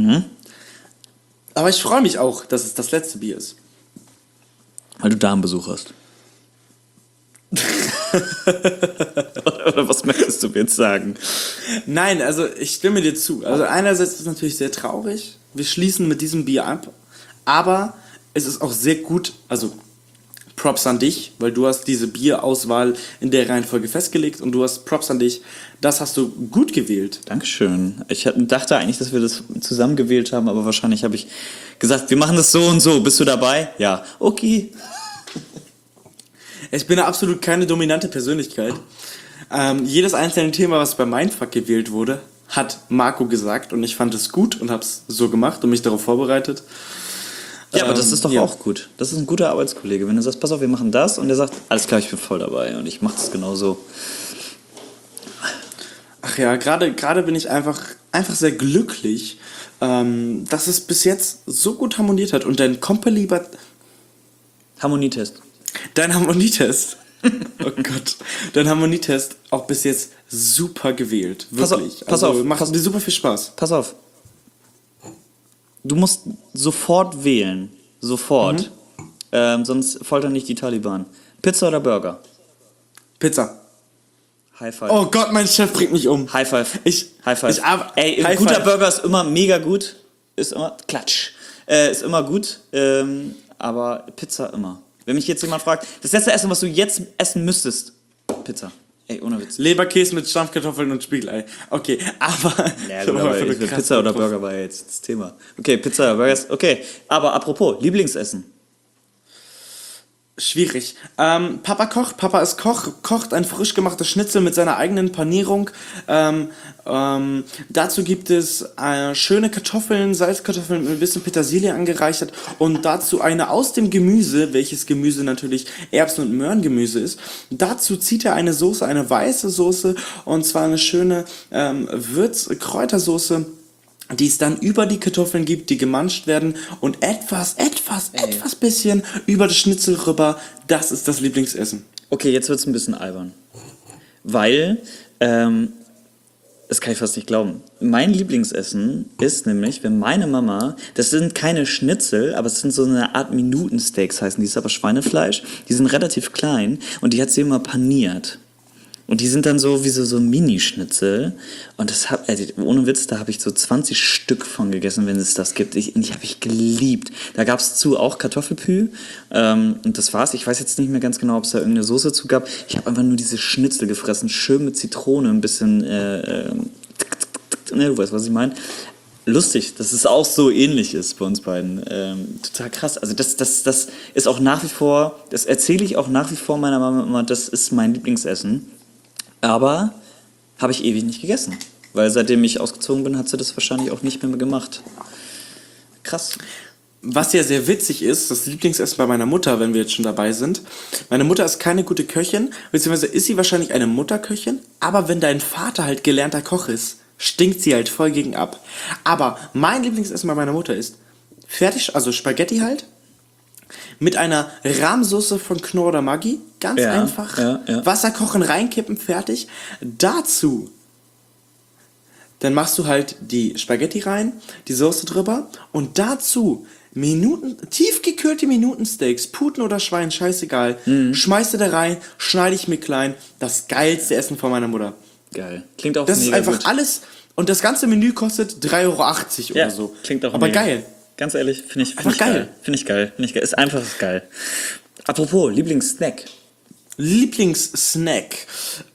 Aber ich freue mich auch, dass es das letzte Bier ist. Weil du Damenbesuch hast. Oder was möchtest du mir jetzt sagen? Nein, also ich stimme dir zu. Also einerseits ist es natürlich sehr traurig. Wir schließen mit diesem Bier ab. Aber es ist auch sehr gut, also Props an dich, weil du hast diese Bierauswahl in der Reihenfolge festgelegt und du hast Props an dich. Das hast du gut gewählt. Dankeschön. Ich dachte eigentlich, dass wir das zusammen gewählt haben, aber wahrscheinlich habe ich gesagt, wir machen das so und so. Bist du dabei? Ja. Okay. Ich bin absolut keine dominante Persönlichkeit. Jedes einzelne Thema, was bei Mindfuck gewählt wurde, hat Marco gesagt und ich fand es gut und habe es so gemacht und mich darauf vorbereitet. Ja, aber das ist doch ja. auch gut. Das ist ein guter Arbeitskollege. Wenn du sagst, pass auf, wir machen das und der sagt, alles klar, ich bin voll dabei und ich mache das genauso. Ach ja, gerade bin ich einfach sehr glücklich, dass es bis jetzt so gut harmoniert hat und Harmonietest. dein Harmonietest, oh Gott, dein Harmonietest auch bis jetzt super gewählt, wirklich. Pass auf, macht dir super viel Spaß. Pass auf. Du musst sofort wählen. Sofort. Sonst foltern nicht die Taliban. Pizza oder Burger? Pizza. High five. Oh Gott, mein Chef bringt mich um. High five. Ich, High five. Ey, ein High guter five. Burger ist immer mega gut. Ist immer Klatsch. Ist immer gut. Aber Pizza immer. Wenn mich jetzt jemand fragt, das letzte Essen, was du jetzt essen müsstest, Pizza. Ey, ohne Witz. Leberkäse mit Stampfkartoffeln und Spiegelei. Okay, aber... Ja, gut, aber ich will Pizza oder Burger war ja jetzt das Thema. Okay, Pizza oder Burger ist okay. Aber apropos, Lieblingsessen. Schwierig. Papa kocht, Papa ist Koch, kocht ein frisch gemachtes Schnitzel mit seiner eigenen Panierung. Dazu gibt es schöne Kartoffeln, Salzkartoffeln mit ein bisschen Petersilie angereichert und dazu eine aus dem Gemüse, welches Gemüse natürlich Erbsen- und Möhrengemüse ist. Dazu zieht er eine Soße, eine weiße Soße und zwar eine schöne Kräutersoße, die es dann über die Kartoffeln gibt, die gemanscht werden und etwas bisschen über das Schnitzel rüber. Das ist das Lieblingsessen. Okay, jetzt wird's ein bisschen albern. Weil, das kann ich fast nicht glauben. Mein Lieblingsessen ist nämlich, wenn meine Mama, das sind keine Schnitzel, aber es sind so eine Art Minutensteaks heißen, die ist aber Schweinefleisch, die sind relativ klein und die hat sie immer paniert. Und die sind dann so wie so Mini-Schnitzel. Und das ohne Witz, da habe ich so 20 Stück von gegessen, wenn es das gibt. Ich habe ich geliebt. Da gab es auch Kartoffelpü. Und das war's. Ich weiß jetzt nicht mehr ganz genau, ob es da irgendeine Soße zu gab. Ich habe einfach nur diese Schnitzel gefressen. Schön mit Zitrone, ein bisschen, ne, du weißt, was ich meine. Lustig, dass es auch so ähnlich ist bei uns beiden. Total krass. Also das ist auch nach wie vor, das erzähle ich auch nach wie vor meiner Mama immer, das ist mein Lieblingsessen. Aber habe ich ewig nicht gegessen. Weil seitdem ich ausgezogen bin, hat sie das wahrscheinlich auch nicht mehr gemacht. Krass. Was ja sehr witzig ist, das Lieblingsessen bei meiner Mutter, wenn wir jetzt schon dabei sind. Meine Mutter ist keine gute Köchin, beziehungsweise ist sie wahrscheinlich eine Mutterköchin, aber wenn dein Vater halt gelernter Koch ist, stinkt sie halt voll gegen ab. Aber mein Lieblingsessen bei meiner Mutter ist fertig, also Spaghetti halt, mit einer Rahmsoße von Knorr oder Maggi, ganz Ja, einfach, ja. Wasser kochen, reinkippen, fertig. Dazu, dann machst du halt die Spaghetti rein, die Soße drüber und dazu tiefgekühlte Minutensteaks, Puten oder Schwein, scheißegal, schmeißt du da rein, schneide ich mir klein, das geilste Essen von meiner Mutter. Geil. Klingt auch Das ist mega einfach gut. alles und das ganze Menü kostet 3,80 € Ja, oder so. klingt auch aber mega. geil. Ganz ehrlich, finde ich Einfach geil. geil. Finde ich geil. Ist einfach geil. Apropos, Lieblingssnack. Lieblingssnack.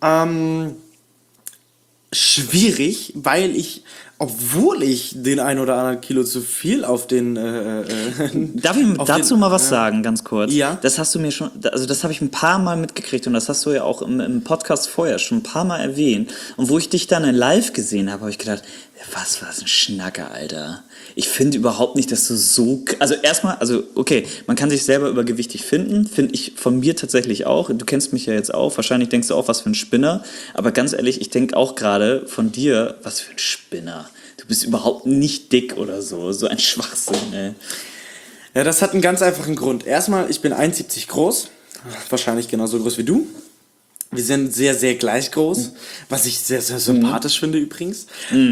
Schwierig, weil obwohl ich den ein oder anderen Kilo zu viel auf den... Darf ich auf dazu den- mal was sagen, ganz kurz? Ja. Das hast du mir schon, also das habe ich ein paar Mal mitgekriegt und das hast du ja auch im Podcast vorher schon ein paar Mal erwähnt. Und wo ich dich dann in live gesehen habe, habe ich gedacht, was ein Schnacker, Alter. Ich finde überhaupt nicht, dass du so... Also erstmal, okay, man kann sich selber übergewichtig finden, finde ich von mir tatsächlich auch. Du kennst mich ja jetzt auch, wahrscheinlich denkst du auch, was für ein Spinner. Aber ganz ehrlich, ich denke auch gerade von dir, was für ein Spinner. Du bist überhaupt nicht dick oder so. So ein Schwachsinn, ey. Ja, das hat einen ganz einfachen Grund. Erstmal, ich bin 1,70 groß, wahrscheinlich genauso groß wie du. Wir sind sehr, sehr gleich groß, was ich sehr, sehr sympathisch finde übrigens.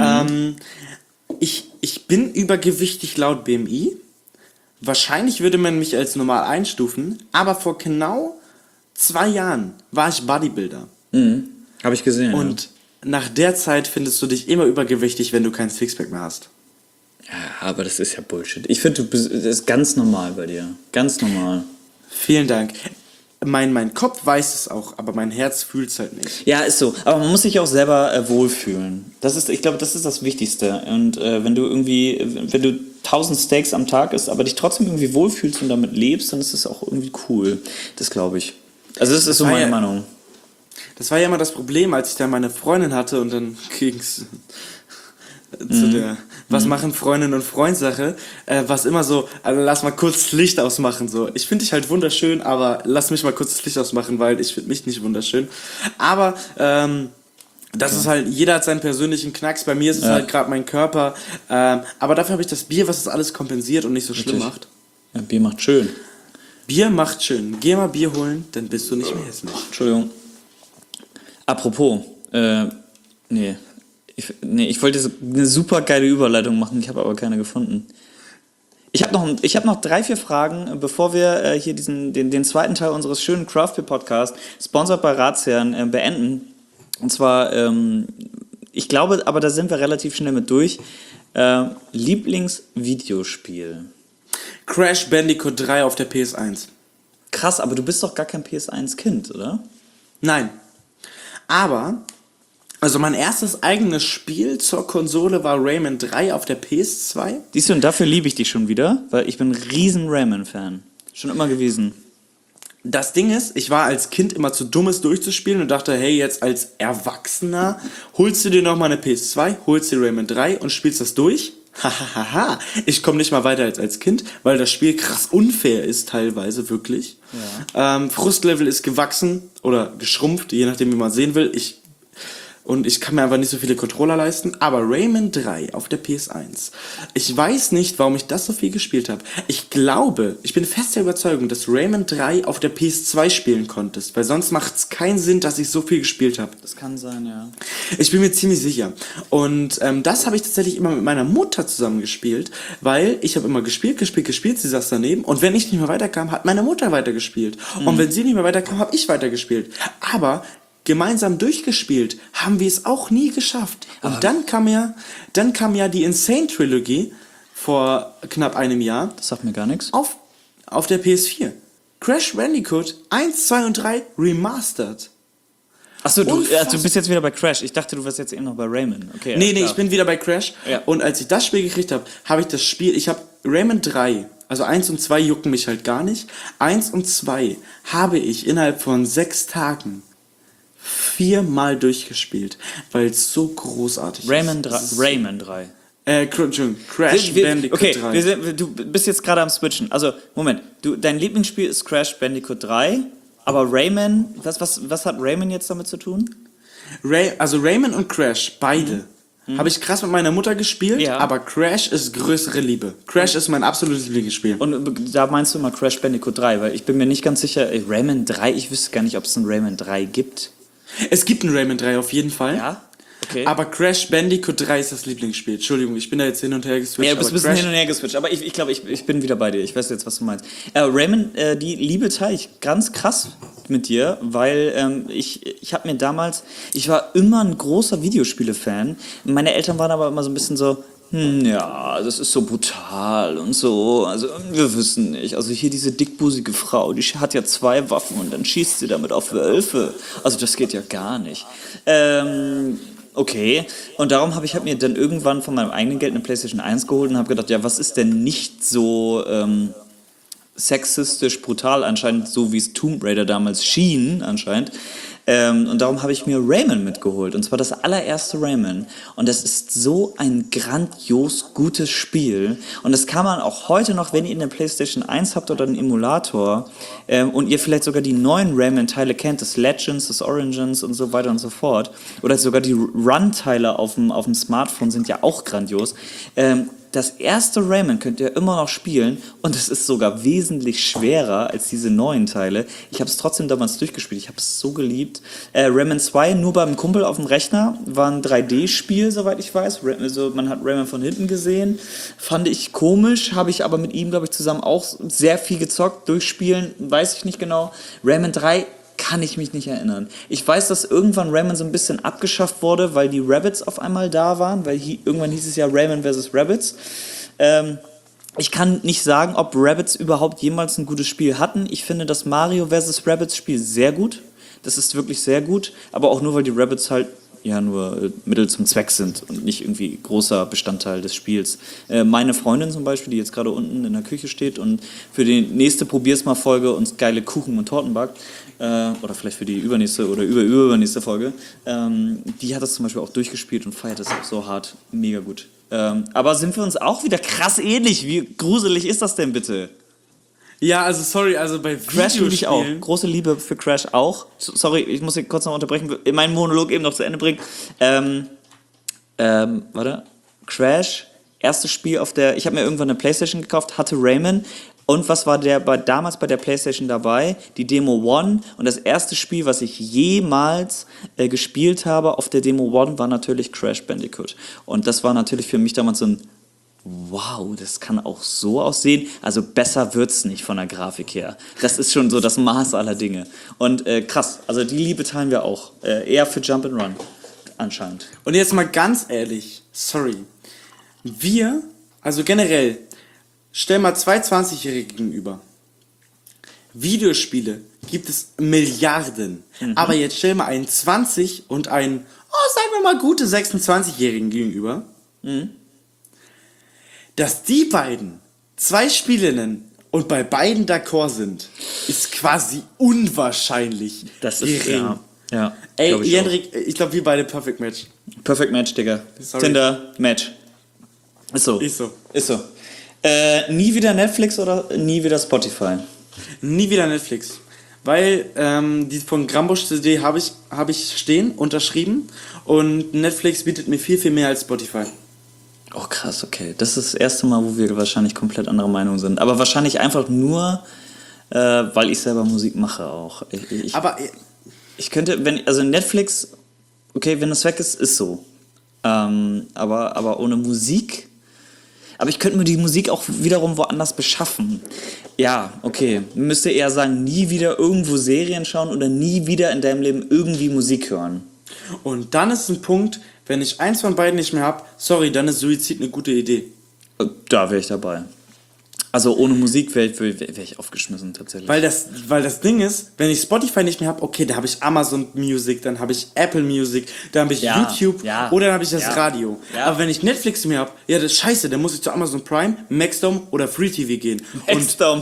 Ich bin übergewichtig laut BMI. Wahrscheinlich würde man mich als normal einstufen, aber vor genau 2 Jahren war ich Bodybuilder. Habe ich gesehen. Und nach der Zeit findest du dich immer übergewichtig, wenn du kein Sixpack mehr hast. Ja, aber das ist ja Bullshit. Ich finde, das ist ganz normal bei dir. Ganz normal. Vielen Dank. Mein Kopf weiß es auch, aber mein Herz fühlt es halt nicht. Ja, ist so. Aber man muss sich auch selber wohlfühlen. Ich glaube, das ist das Wichtigste. Und wenn du 1000 Steaks am Tag isst, aber dich trotzdem irgendwie wohlfühlst und damit lebst, dann ist das auch irgendwie cool. Das glaube ich. Also das ist so war meine ja- Meinung. Das war ja immer das Problem, als ich dann meine Freundin hatte und dann ging's zu der Was machen Freundin und Freund Sache, was immer so, also lass mal kurz das Licht ausmachen, so. Ich finde dich halt wunderschön, aber lass mich mal kurz das Licht ausmachen, weil ich finde mich nicht wunderschön. Aber, das ist halt, jeder hat seinen persönlichen Knacks, bei mir ist es halt gerade mein Körper, aber dafür habe ich das Bier, was das alles kompensiert und nicht so schlimm macht. Ja, Bier macht schön. Bier macht schön. Geh mal Bier holen, dann bist du nicht mehr hässlich. Entschuldigung. Apropos, ich wollte eine super geile Überleitung machen, ich habe aber keine gefunden. Ich habe noch 3, 4 Fragen, bevor wir hier den zweiten Teil unseres schönen Craft Beer Podcasts, sponsored bei Ratsherren, beenden. Und zwar, ich glaube, aber da sind wir relativ schnell mit durch. Lieblingsvideospiel. Crash Bandicoot 3 auf der PS1. Krass, aber du bist doch gar kein PS1-Kind, oder? Nein. Aber, also mein erstes eigenes Spiel zur Konsole war Rayman 3 auf der PS2. Siehst du, und dafür liebe ich dich schon wieder, weil ich bin ein riesen Rayman-Fan. Schon immer gewesen. Das Ding ist, ich war als Kind immer zu dumm, es durchzuspielen und dachte, hey, jetzt als Erwachsener holst du dir nochmal eine PS2, holst dir Rayman 3 und spielst das durch. Hahaha, ich komme nicht mal weiter als Kind, weil das Spiel krass unfair ist teilweise, wirklich. Ja. Frustlevel ist gewachsen oder geschrumpft, je nachdem wie man sehen will. Ich kann mir einfach nicht so viele Controller leisten. Aber Rayman 3 auf der PS1. Ich weiß nicht, warum ich das so viel gespielt habe. Ich bin fest der Überzeugung, dass Rayman 3 auf der PS2 spielen konntest. Weil sonst macht es keinen Sinn, dass ich so viel gespielt habe. Das kann sein, ja. Ich bin mir ziemlich sicher. Und das habe ich tatsächlich immer mit meiner Mutter zusammen gespielt. Weil ich habe immer gespielt. Sie saß daneben. Und wenn ich nicht mehr weiterkam, hat meine Mutter weitergespielt. Und wenn sie nicht mehr weiterkam, habe ich weitergespielt. Aber gemeinsam durchgespielt haben wir es auch nie geschafft. Und dann kam ja die Insane Trilogy vor knapp einem Jahr. Das sagt mir gar nichts. Auf der PS4. Crash Bandicoot 1, 2 und 3 remastered. Achso, du bist jetzt wieder bei Crash. Ich dachte, du warst jetzt eben noch bei Rayman. Okay, nee, ich bin wieder bei Crash. Ja. Und als ich das Spiel gekriegt habe, ich habe Rayman 3, also 1 und 2 jucken mich halt gar nicht. 1 und 2 habe ich innerhalb von 6 Tagen 4-mal durchgespielt, weil es so großartig ist. Rayman 3. Crash Bandicoot 3. Du bist jetzt gerade am Switchen. Also, Moment. Dein Lieblingsspiel ist Crash Bandicoot 3, aber Rayman, was hat Rayman jetzt damit zu tun? Also Rayman und Crash, beide. Habe ich krass mit meiner Mutter gespielt, aber Crash ist größere Liebe. Crash ist mein absolutes Lieblingsspiel. Und da meinst du mal Crash Bandicoot 3, weil ich bin mir nicht ganz sicher, Rayman 3, ich wüsste gar nicht, ob es einen Rayman 3 gibt. Es gibt einen Rayman 3 auf jeden Fall. Ja? Okay. Aber Crash Bandicoot 3 ist das Lieblingsspiel. Entschuldigung, ich bin da jetzt hin und her geswitcht. Ja, du bist ein bisschen hin und her geswitcht, aber ich glaube, ich bin wieder bei dir. Ich weiß jetzt, was du meinst. Rayman, die Liebe teile ich ganz krass mit dir, weil ich habe mir damals, ich war immer ein großer Videospiele-Fan. Meine Eltern waren aber immer so ein bisschen so, ja, das ist so brutal und so, also wir wissen nicht. Also hier diese dickbusige Frau, die hat ja 2 Waffen und dann schießt sie damit auf Wölfe. Also das geht ja gar nicht. Okay, und darum habe ich mir dann irgendwann von meinem eigenen Geld eine PlayStation 1 geholt und habe gedacht, ja, was ist denn nicht so sexistisch brutal anscheinend, so wie es Tomb Raider damals schien anscheinend. Und darum habe ich mir Rayman mitgeholt. Und zwar das allererste Rayman. Und das ist so ein grandios gutes Spiel. Und das kann man auch heute noch, wenn ihr eine PlayStation 1 habt oder einen Emulator und ihr vielleicht sogar die neuen Rayman-Teile kennt, das Legends, das Origins und so weiter und so fort. Oder sogar die Run-Teile auf dem Smartphone sind ja auch grandios. Das erste Rayman könnt ihr immer noch spielen und es ist sogar wesentlich schwerer als diese neuen Teile. Ich habe es trotzdem damals durchgespielt, ich habe es so geliebt. Rayman 2 nur beim Kumpel auf dem Rechner, war ein 3D-Spiel, soweit ich weiß. Also man hat Rayman von hinten gesehen, fand ich komisch, habe ich aber mit ihm, glaube ich, zusammen auch sehr viel gezockt. Durchspielen, weiß ich nicht genau. Rayman 3 kann ich mich nicht erinnern. Ich weiß, dass irgendwann Rayman so ein bisschen abgeschafft wurde, weil die Rabbids auf einmal da waren, weil irgendwann hieß es ja Rayman vs. Rabbids. Ich kann nicht sagen, ob Rabbids überhaupt jemals ein gutes Spiel hatten. Ich finde das Mario vs. Rabbids Spiel sehr gut. Das ist wirklich sehr gut, aber auch nur, weil die Rabbids halt ja nur Mittel zum Zweck sind und nicht irgendwie großer Bestandteil des Spiels. Meine Freundin zum Beispiel, die jetzt gerade unten in der Küche steht und für die nächste Probier's mal Folge uns geile Kuchen und Torten backt, oder vielleicht für die übernächste oder übernächste Folge, die hat das zum Beispiel auch durchgespielt und feiert das auch so hart. Mega gut. Aber sind wir uns auch wieder krass ähnlich? Wie gruselig ist das denn bitte? Ja, also sorry, also bei Crash liebe ich auch. Videospielen... Große Liebe für Crash auch. Sorry, ich muss hier kurz noch unterbrechen, meinen Monolog eben noch zu Ende bringen. Warte. Crash, erstes Spiel auf der... Ich habe mir irgendwann eine Playstation gekauft, hatte Rayman. Und was war damals bei der Playstation dabei? Die Demo One. Und das erste Spiel, was ich jemals gespielt habe auf der Demo One, war natürlich Crash Bandicoot. Und das war natürlich für mich damals so ein... Wow, das kann auch so aussehen. Also besser wird's nicht von der Grafik her. Das ist schon so das Maß aller Dinge. Und krass, also die Liebe teilen wir auch. Eher für Jump'n'Run anscheinend. Und jetzt mal ganz ehrlich, sorry. Wir, also generell, stell mal zwei 20-Jährige gegenüber. Videospiele gibt es Milliarden. Aber jetzt stell mal einen 20 und einen, sagen wir mal, gute 26-Jährigen gegenüber. Dass die beiden zwei Spiele nennen und bei beiden d'accord sind, ist quasi unwahrscheinlich. Das ist gering. ja. Ey, glaub ich Jendrik, ich glaube, wir beide Perfect Match. Perfect Match, Digga. Sorry. Tinder, Match. Ist so. Ist so. Ist so. Nie wieder Netflix oder nie wieder Spotify? Nie wieder Netflix. Weil die von Grambusch CD habe ich stehen, unterschrieben. Und Netflix bietet mir viel, viel mehr als Spotify. Oh krass, okay. Das ist das erste Mal, wo wir wahrscheinlich komplett anderer Meinung sind. Aber wahrscheinlich einfach nur, weil ich selber Musik mache auch. Ich könnte, also Netflix, okay, wenn das weg ist, ist so. Aber ohne Musik. Aber ich könnte mir die Musik auch wiederum woanders beschaffen. Ja, okay. Müsste eher sagen, nie wieder irgendwo Serien schauen oder nie wieder in deinem Leben irgendwie Musik hören. Und dann ist ein Punkt, wenn ich eins von beiden nicht mehr habe, sorry, dann ist Suizid eine gute Idee. Da wäre ich dabei. Also ohne Musik wäre ich aufgeschmissen tatsächlich. Weil das Ding ist, wenn ich Spotify nicht mehr habe, okay, da habe ich Amazon Music, dann habe ich Apple Music, dann habe ich YouTube oder dann habe ich das Radio. Ja. Aber wenn ich Netflix mehr habe, ja, das ist scheiße, dann muss ich zu Amazon Prime, Maxdome oder Free TV gehen. Maxdome.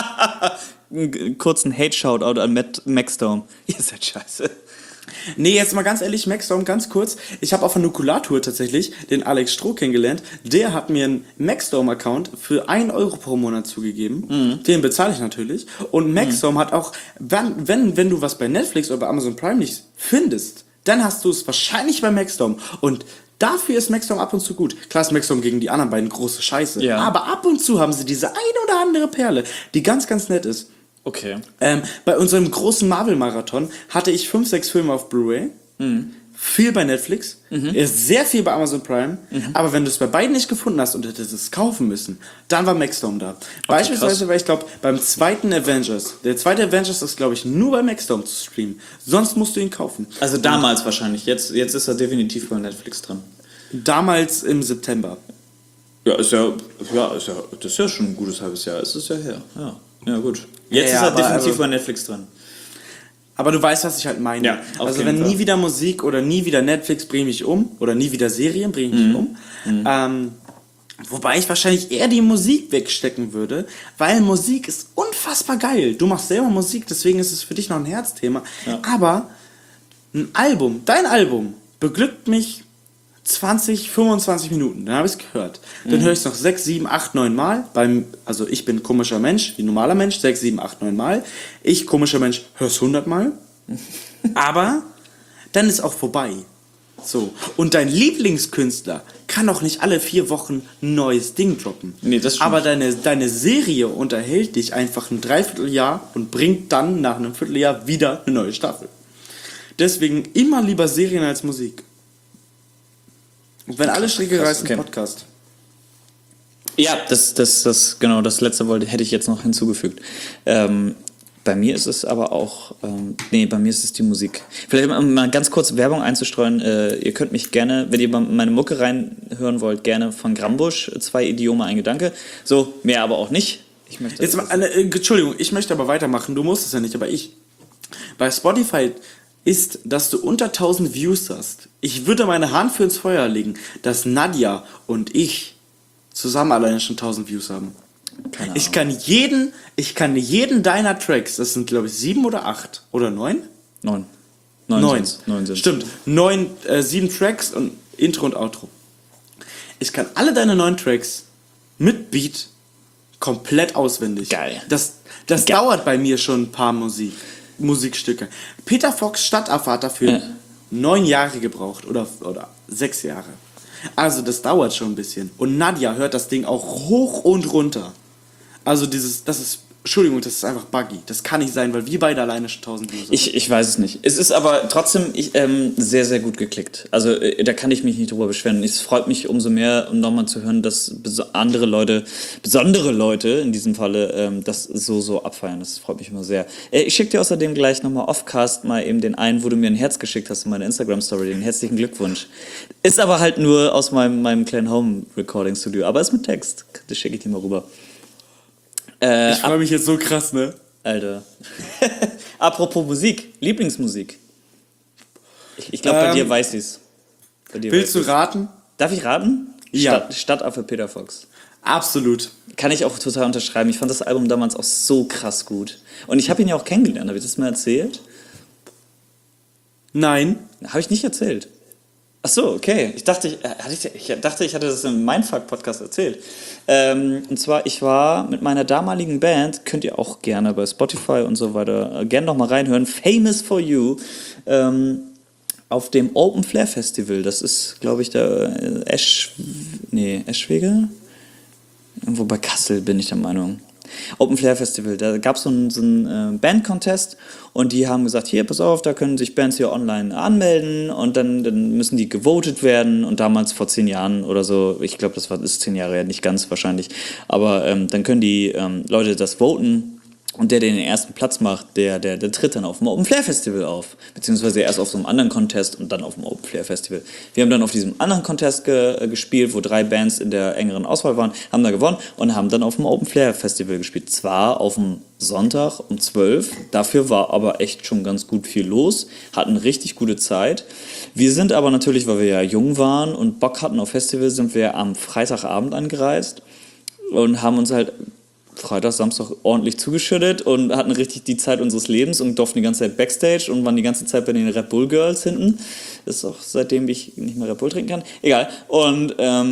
Einen kurzen Hate-Shoutout an Maxdome. Ihr seid scheiße. Nee, jetzt mal ganz ehrlich, Maxdome, ganz kurz. Ich habe auf einer Nukulartour tatsächlich den Alex Stroh kennengelernt. Der hat mir einen Maxdome-Account für 1 Euro pro Monat zugegeben. Den bezahle ich natürlich. Und Maxdome hat auch, wenn du was bei Netflix oder bei Amazon Prime nicht findest, dann hast du es wahrscheinlich bei Maxdome. Und dafür ist Maxdome ab und zu gut. Klar ist Maxdome gegen die anderen beiden große Scheiße. Ja. Aber ab und zu haben sie diese eine oder andere Perle, die ganz, ganz nett ist. Okay. Bei unserem großen Marvel-Marathon hatte ich 5, 6 Filme auf Blu-ray. Viel bei Netflix. Sehr viel bei Amazon Prime. Aber wenn du es bei beiden nicht gefunden hast und hättest es kaufen müssen, dann war Maxdome da. Okay, beispielsweise, weil ich glaube, beim zweiten Avengers. Der zweite Avengers ist, glaube ich, nur bei Maxdome zu streamen. Sonst musst du ihn kaufen. Also damals wahrscheinlich. Jetzt ist er definitiv bei Netflix dran. Damals im September. Ja, das ist ja schon ein gutes halbes Jahr. Es ist ja her. Ja, gut. Jetzt ist er definitiv bei Netflix dran. Aber du weißt, was ich halt meine. Ja, also wenn nie wieder Musik oder nie wieder Netflix bringt mich um, oder nie wieder Serien bringen mich um. Wobei ich wahrscheinlich eher die Musik wegstecken würde, weil Musik ist unfassbar geil. Du machst selber Musik, deswegen ist es für dich noch ein Herzthema. Ja. Aber dein Album, beglückt mich 20, 25 Minuten, dann habe ich es gehört. Dann höre ich es noch 6, 7, 8, 9 Mal. Also ich bin ein komischer Mensch, wie ein normaler Mensch, 6, 7, 8, 9 Mal. Ich, komischer Mensch, höre es 100 Mal. Aber dann ist auch vorbei. So. Und dein Lieblingskünstler kann auch nicht alle 4 Wochen ein neues Ding droppen. Nee, das stimmt. Aber deine Serie unterhält dich einfach ein Dreivierteljahr und bringt dann nach einem Vierteljahr wieder eine neue Staffel. Deswegen immer lieber Serien als Musik. Wenn alle Stricke reißen, okay. Podcast. Ja, das letzte hätte ich jetzt noch hinzugefügt. Bei mir ist es aber auch, bei mir ist es die Musik. Vielleicht mal ganz kurz Werbung einzustreuen. Ihr könnt mich gerne, wenn ihr meine Mucke reinhören wollt, gerne von Grambusch, 2 Idiome, ein Gedanke. So, mehr aber auch nicht. Entschuldigung, ich möchte aber weitermachen. Du musst es ja nicht, aber ich. Bei Spotify ist, dass du unter 1000 Views hast. Ich würde meine Hand für ins Feuer legen, dass Nadja und ich zusammen alleine schon 1000 Views haben. Keine Ich kann jeden deiner Tracks, das sind glaube ich 7 oder 8 oder 9? 9. 9. 9 sind. Stimmt. 7 Tracks und Intro und Outro. Ich kann alle deine 9 Tracks mit Beat komplett auswendig. Geil. Das dauert bei mir schon ein paar Musikstücke. Peter Fox Stadtafahrt dafür 9 Jahre gebraucht oder 6 Jahre. Also das dauert schon ein bisschen. Und Nadja hört das Ding auch hoch und runter. Also Entschuldigung, das ist einfach buggy. Das kann nicht sein, weil wir beide alleine schon 1000 Views haben. Ich weiß es nicht. Es ist aber trotzdem sehr, sehr gut geklickt. Also da kann ich mich nicht drüber beschweren. Es freut mich umso mehr, um nochmal zu hören, dass besondere Leute in diesem Falle, das so abfeiern. Das freut mich immer sehr. Ich schicke dir außerdem gleich nochmal offcast mal eben den einen, wo du mir ein Herz geschickt hast in meine Instagram-Story. Den herzlichen Glückwunsch. Ist aber halt nur aus meinem kleinen Home-Recording-Studio. Aber ist mit Text. Das schicke ich dir mal rüber. Ich freue mich jetzt so krass, ne? Alter. Apropos Musik, Lieblingsmusik. Ich glaube, bei dir weiß ich's. Willst du raten? Darf ich raten? Ja. Stadtaffe Peter Fox. Absolut. Kann ich auch total unterschreiben. Ich fand das Album damals auch so krass gut. Und ich habe ihn ja auch kennengelernt. Habe ich das mal erzählt? Nein. Habe ich nicht erzählt. Ach so, okay. Ich dachte, ich hatte das in meinem Mindfuck-Podcast erzählt. Und zwar, ich war mit meiner damaligen Band, könnt ihr auch gerne bei Spotify und so weiter gerne nochmal reinhören, Famous for You, auf dem Open Flair Festival. Das ist, glaube ich, der Eschwege? Irgendwo bei Kassel, bin ich der Meinung. Open Flair Festival, da gab es so einen Band-Contest und die haben gesagt, hier, pass auf, da können sich Bands hier online anmelden und dann müssen die gewotet werden und damals vor 10 Jahren oder so, ich glaube, ist 10 Jahre her, nicht ganz wahrscheinlich, aber dann können die Leute das voten und der den ersten Platz macht, der tritt dann auf dem Open Flair Festival auf, beziehungsweise erst auf so einem anderen Contest und dann auf dem Open Flair Festival. Wir haben dann auf diesem anderen Contest gespielt, wo 3 Bands in der engeren Auswahl waren, haben da gewonnen und haben dann auf dem Open Flair Festival gespielt. Zwar auf dem Sonntag um 12, dafür war aber echt schon ganz gut viel los, hatten richtig gute Zeit. Wir sind aber natürlich, weil wir ja jung waren und Bock hatten auf Festival, sind wir am Freitagabend angereist und haben uns halt Freitag, Samstag ordentlich zugeschüttet und hatten richtig die Zeit unseres Lebens und durften die ganze Zeit Backstage und waren die ganze Zeit bei den Red Bull Girls hinten. Das ist auch seitdem ich nicht mehr Red Bull trinken kann. Egal. Und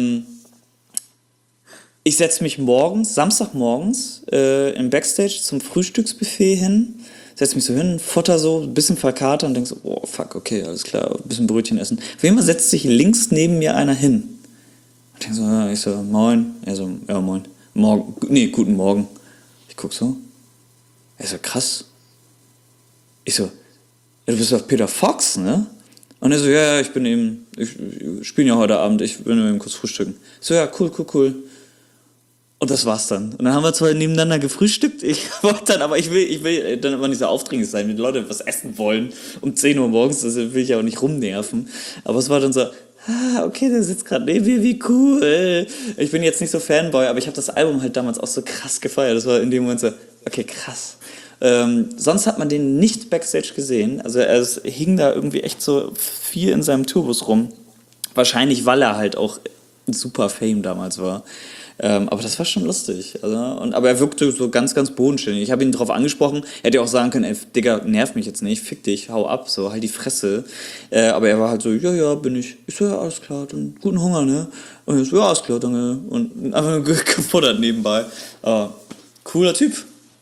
ich setze mich Samstagmorgens im Backstage zum Frühstücksbuffet hin, setze mich so hin, futter so, ein bisschen verkatert und denke so, oh fuck, okay, alles klar, ein bisschen Brötchen essen. Auf jeden Fall setzt sich links neben mir einer hin. Ich denke so, ja, ich so, moin. Er so, ja, moin. Guten Morgen. Ich guck so. Er so, krass. Ich so, ja, du bist doch Peter Fox, ne? Und er so, ja, ich spiele ja heute Abend, ich will nur eben kurz frühstücken. Ich so, ja, cool. Und das war's dann. Und dann haben wir zwar nebeneinander gefrühstückt, ich will dann immer nicht so aufdringlich sein, wenn die Leute was essen wollen um 10 Uhr morgens, das will ich ja auch nicht rumnerven. Aber es war dann so, okay, der sitzt gerade neben mir, wie cool. Ich bin jetzt nicht so Fanboy, aber ich habe das Album halt damals auch so krass gefeiert. Das war in dem Moment so, okay, krass. Sonst hat man den nicht Backstage gesehen. Also er hing da irgendwie echt so viel in seinem Tourbus rum. Wahrscheinlich, weil er halt auch super Fame damals war. Aber das war schon lustig. Also, aber er wirkte so ganz, ganz bodenständig. Ich habe ihn darauf angesprochen. Er hätte auch sagen können, ey, Digga, nerv mich jetzt nicht, fick dich, hau ab, so, halt die Fresse. Aber er war halt so, ja, bin ich. Ich so, ja, alles klar, dann guten Hunger, ne? Und ich so, ja, alles klar, danke. Und einfach nur gefuttert nebenbei. Cooler Typ.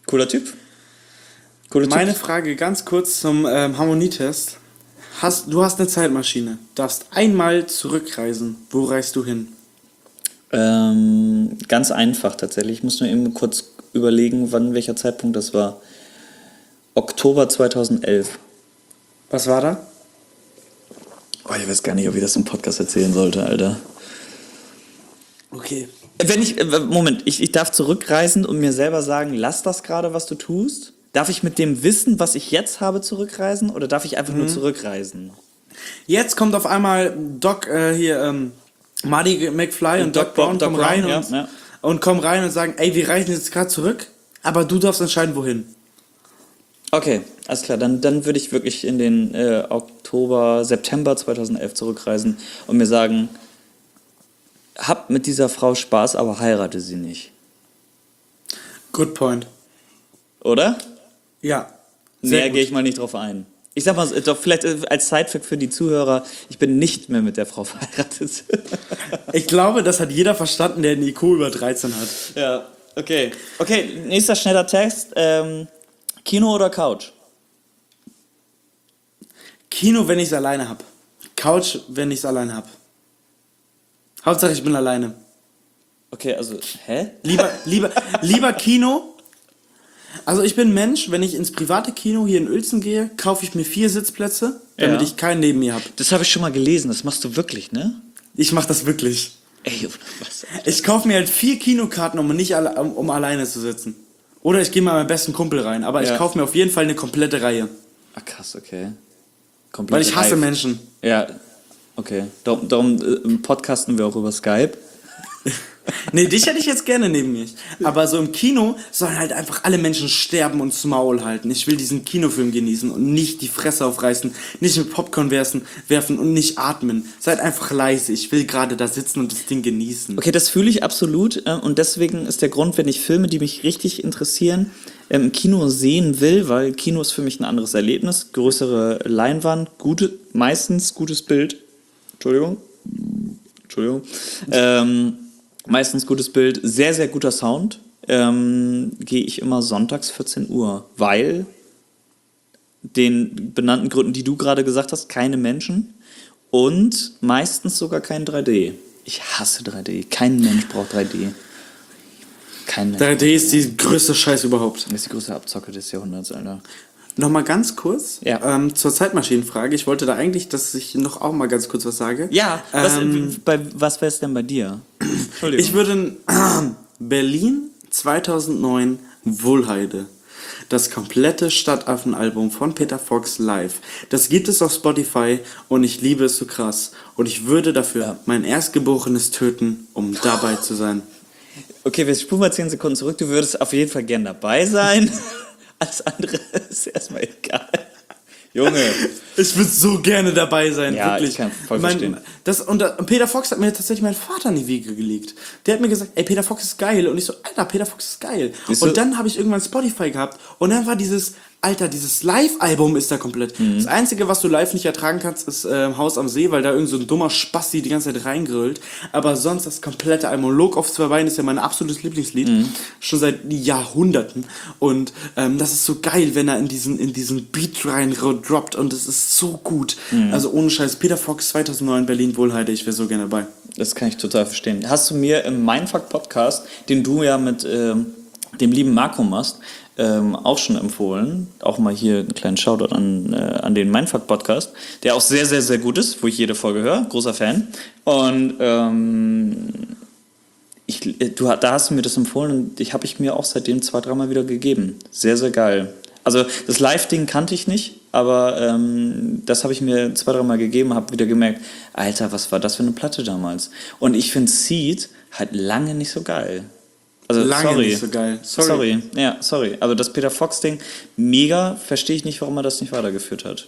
Meine Frage ganz kurz zum Harmonietest. Du hast eine Zeitmaschine, darfst einmal zurückreisen. Wo reist du hin? Ganz einfach tatsächlich. Ich muss nur eben kurz überlegen, welcher Zeitpunkt das war. Oktober 2011. Was war da? Oh, ich weiß gar nicht, ob ich das im Podcast erzählen sollte, Alter. Okay. Moment, ich darf zurückreisen und mir selber sagen, lass das gerade, was du tust? Darf ich mit dem Wissen, was ich jetzt habe, zurückreisen? Oder darf ich einfach nur zurückreisen? Jetzt kommt auf einmal Marty McFly und Doc Brown kommen rein und kommen rein und sagen, ey, wir reisen jetzt gerade zurück, aber du darfst entscheiden, wohin. Okay, alles klar. Dann würde ich wirklich in den September 2011 zurückreisen und mir sagen, hab mit dieser Frau Spaß, aber heirate sie nicht. Good point. Oder? Ja. Näher gehe ich mal nicht drauf ein. Ich sag mal, doch vielleicht als Sidefact für die Zuhörer, ich bin nicht mehr mit der Frau verheiratet. Ich glaube, das hat jeder verstanden, der einen IQ über 13 hat. Ja, okay. Okay, nächster schneller Text. Kino oder Couch? Kino, wenn ich es alleine hab. Couch, wenn ich es alleine hab. Hauptsache, ich bin alleine. Okay, also, hä? Lieber Kino. Also ich bin Mensch, wenn ich ins private Kino hier in Uelzen gehe, kaufe ich mir 4 Sitzplätze, damit ich keinen neben mir habe. Das habe ich schon mal gelesen, das machst du wirklich, ne? Ich mache das wirklich. Ey, was? Ich kaufe mir halt 4 Kinokarten, um alleine zu sitzen. Oder ich gehe mal meinen besten Kumpel rein, aber ich kaufe mir auf jeden Fall eine komplette Reihe. Ach krass, okay. Weil ich hasse Menschen. Ja, okay. Darum podcasten wir auch über Skype. Nee, dich hätte ich jetzt gerne neben mir. Aber so im Kino sollen halt einfach alle Menschen sterben und das Maul halten. Ich will diesen Kinofilm genießen und nicht die Fresse aufreißen, nicht mit Popcorn werfen und nicht atmen. Seid einfach leise. Ich will gerade da sitzen und das Ding genießen. Okay, das fühle ich absolut. Und deswegen ist der Grund, wenn ich Filme, die mich richtig interessieren, im Kino sehen will, weil Kino ist für mich ein anderes Erlebnis. Größere Leinwand, meistens gutes Bild. Entschuldigung. Meistens gutes Bild, sehr, sehr guter Sound. Gehe ich immer sonntags 14 Uhr, weil den benannten Gründen, die du gerade gesagt hast, keine Menschen und meistens sogar kein 3D. Ich hasse 3D. Kein Mensch braucht 3D. Kein Mensch. 3D ist die größte Scheiß überhaupt. Das ist die größte Abzocke des Jahrhunderts, Alter. Nochmal ganz kurz Ja. zur Zeitmaschinenfrage. Ich wollte da eigentlich, dass ich noch auch mal ganz kurz was sage. Ja, was wäre es denn bei dir? Entschuldigung. Ich würde Berlin 2009 Wohlheide. Das komplette Stadtaffen-Album von Peter Fox live. Das gibt es auf Spotify und ich liebe es so krass. Und ich würde dafür mein Erstgeborenes töten, um dabei zu sein. Okay, wir spulen mal 10 Sekunden zurück. Du würdest auf jeden Fall gern dabei sein. Alles andere ist erstmal egal. Junge. Ich würde so gerne dabei sein, Ja, wirklich. ich kann voll verstehen. Peter Fox hat mir tatsächlich meinen Vater in die Wiege gelegt. Der hat mir gesagt, ey, Peter Fox ist geil. Und ich so, Alter, Peter Fox ist geil. Und dann habe ich irgendwann Spotify gehabt und dann war dieses Live-Album ist da komplett. Das Einzige, was du live nicht ertragen kannst, ist Haus am See, weil da irgend so ein dummer Spasti die ganze Zeit reingrillt. Aber sonst das komplette Album. Log auf 2 Beinen ist ja mein absolutes Lieblingslied. Schon seit Jahrhunderten. Und das ist so geil, wenn er in diesen Beat rein droppt und es ist so gut. Also ohne Scheiß. Peter Fox 2009 Berlin Wohlheide, ich wäre so gerne dabei. Das kann ich total verstehen. Hast du mir im Mindfuck-Podcast, den du ja mit dem lieben Marco machst, auch schon empfohlen, auch mal hier einen kleinen Shoutout an den Mindfuck-Podcast, der auch sehr, sehr, sehr gut ist, wo ich jede Folge höre, großer Fan. Und da hast du mir das empfohlen und habe ich mir auch seitdem 2-3 Mal wieder gegeben. Sehr, sehr geil. Also das Live-Ding kannte ich nicht, aber das habe ich mir 2-3 Mal gegeben, habe wieder gemerkt, Alter, was war das für eine Platte damals? Und ich finde Seed halt lange nicht so geil. Also, Nicht so geil. Sorry. Aber das Peter Fox-Ding, mega, verstehe ich nicht, warum er das nicht weitergeführt hat.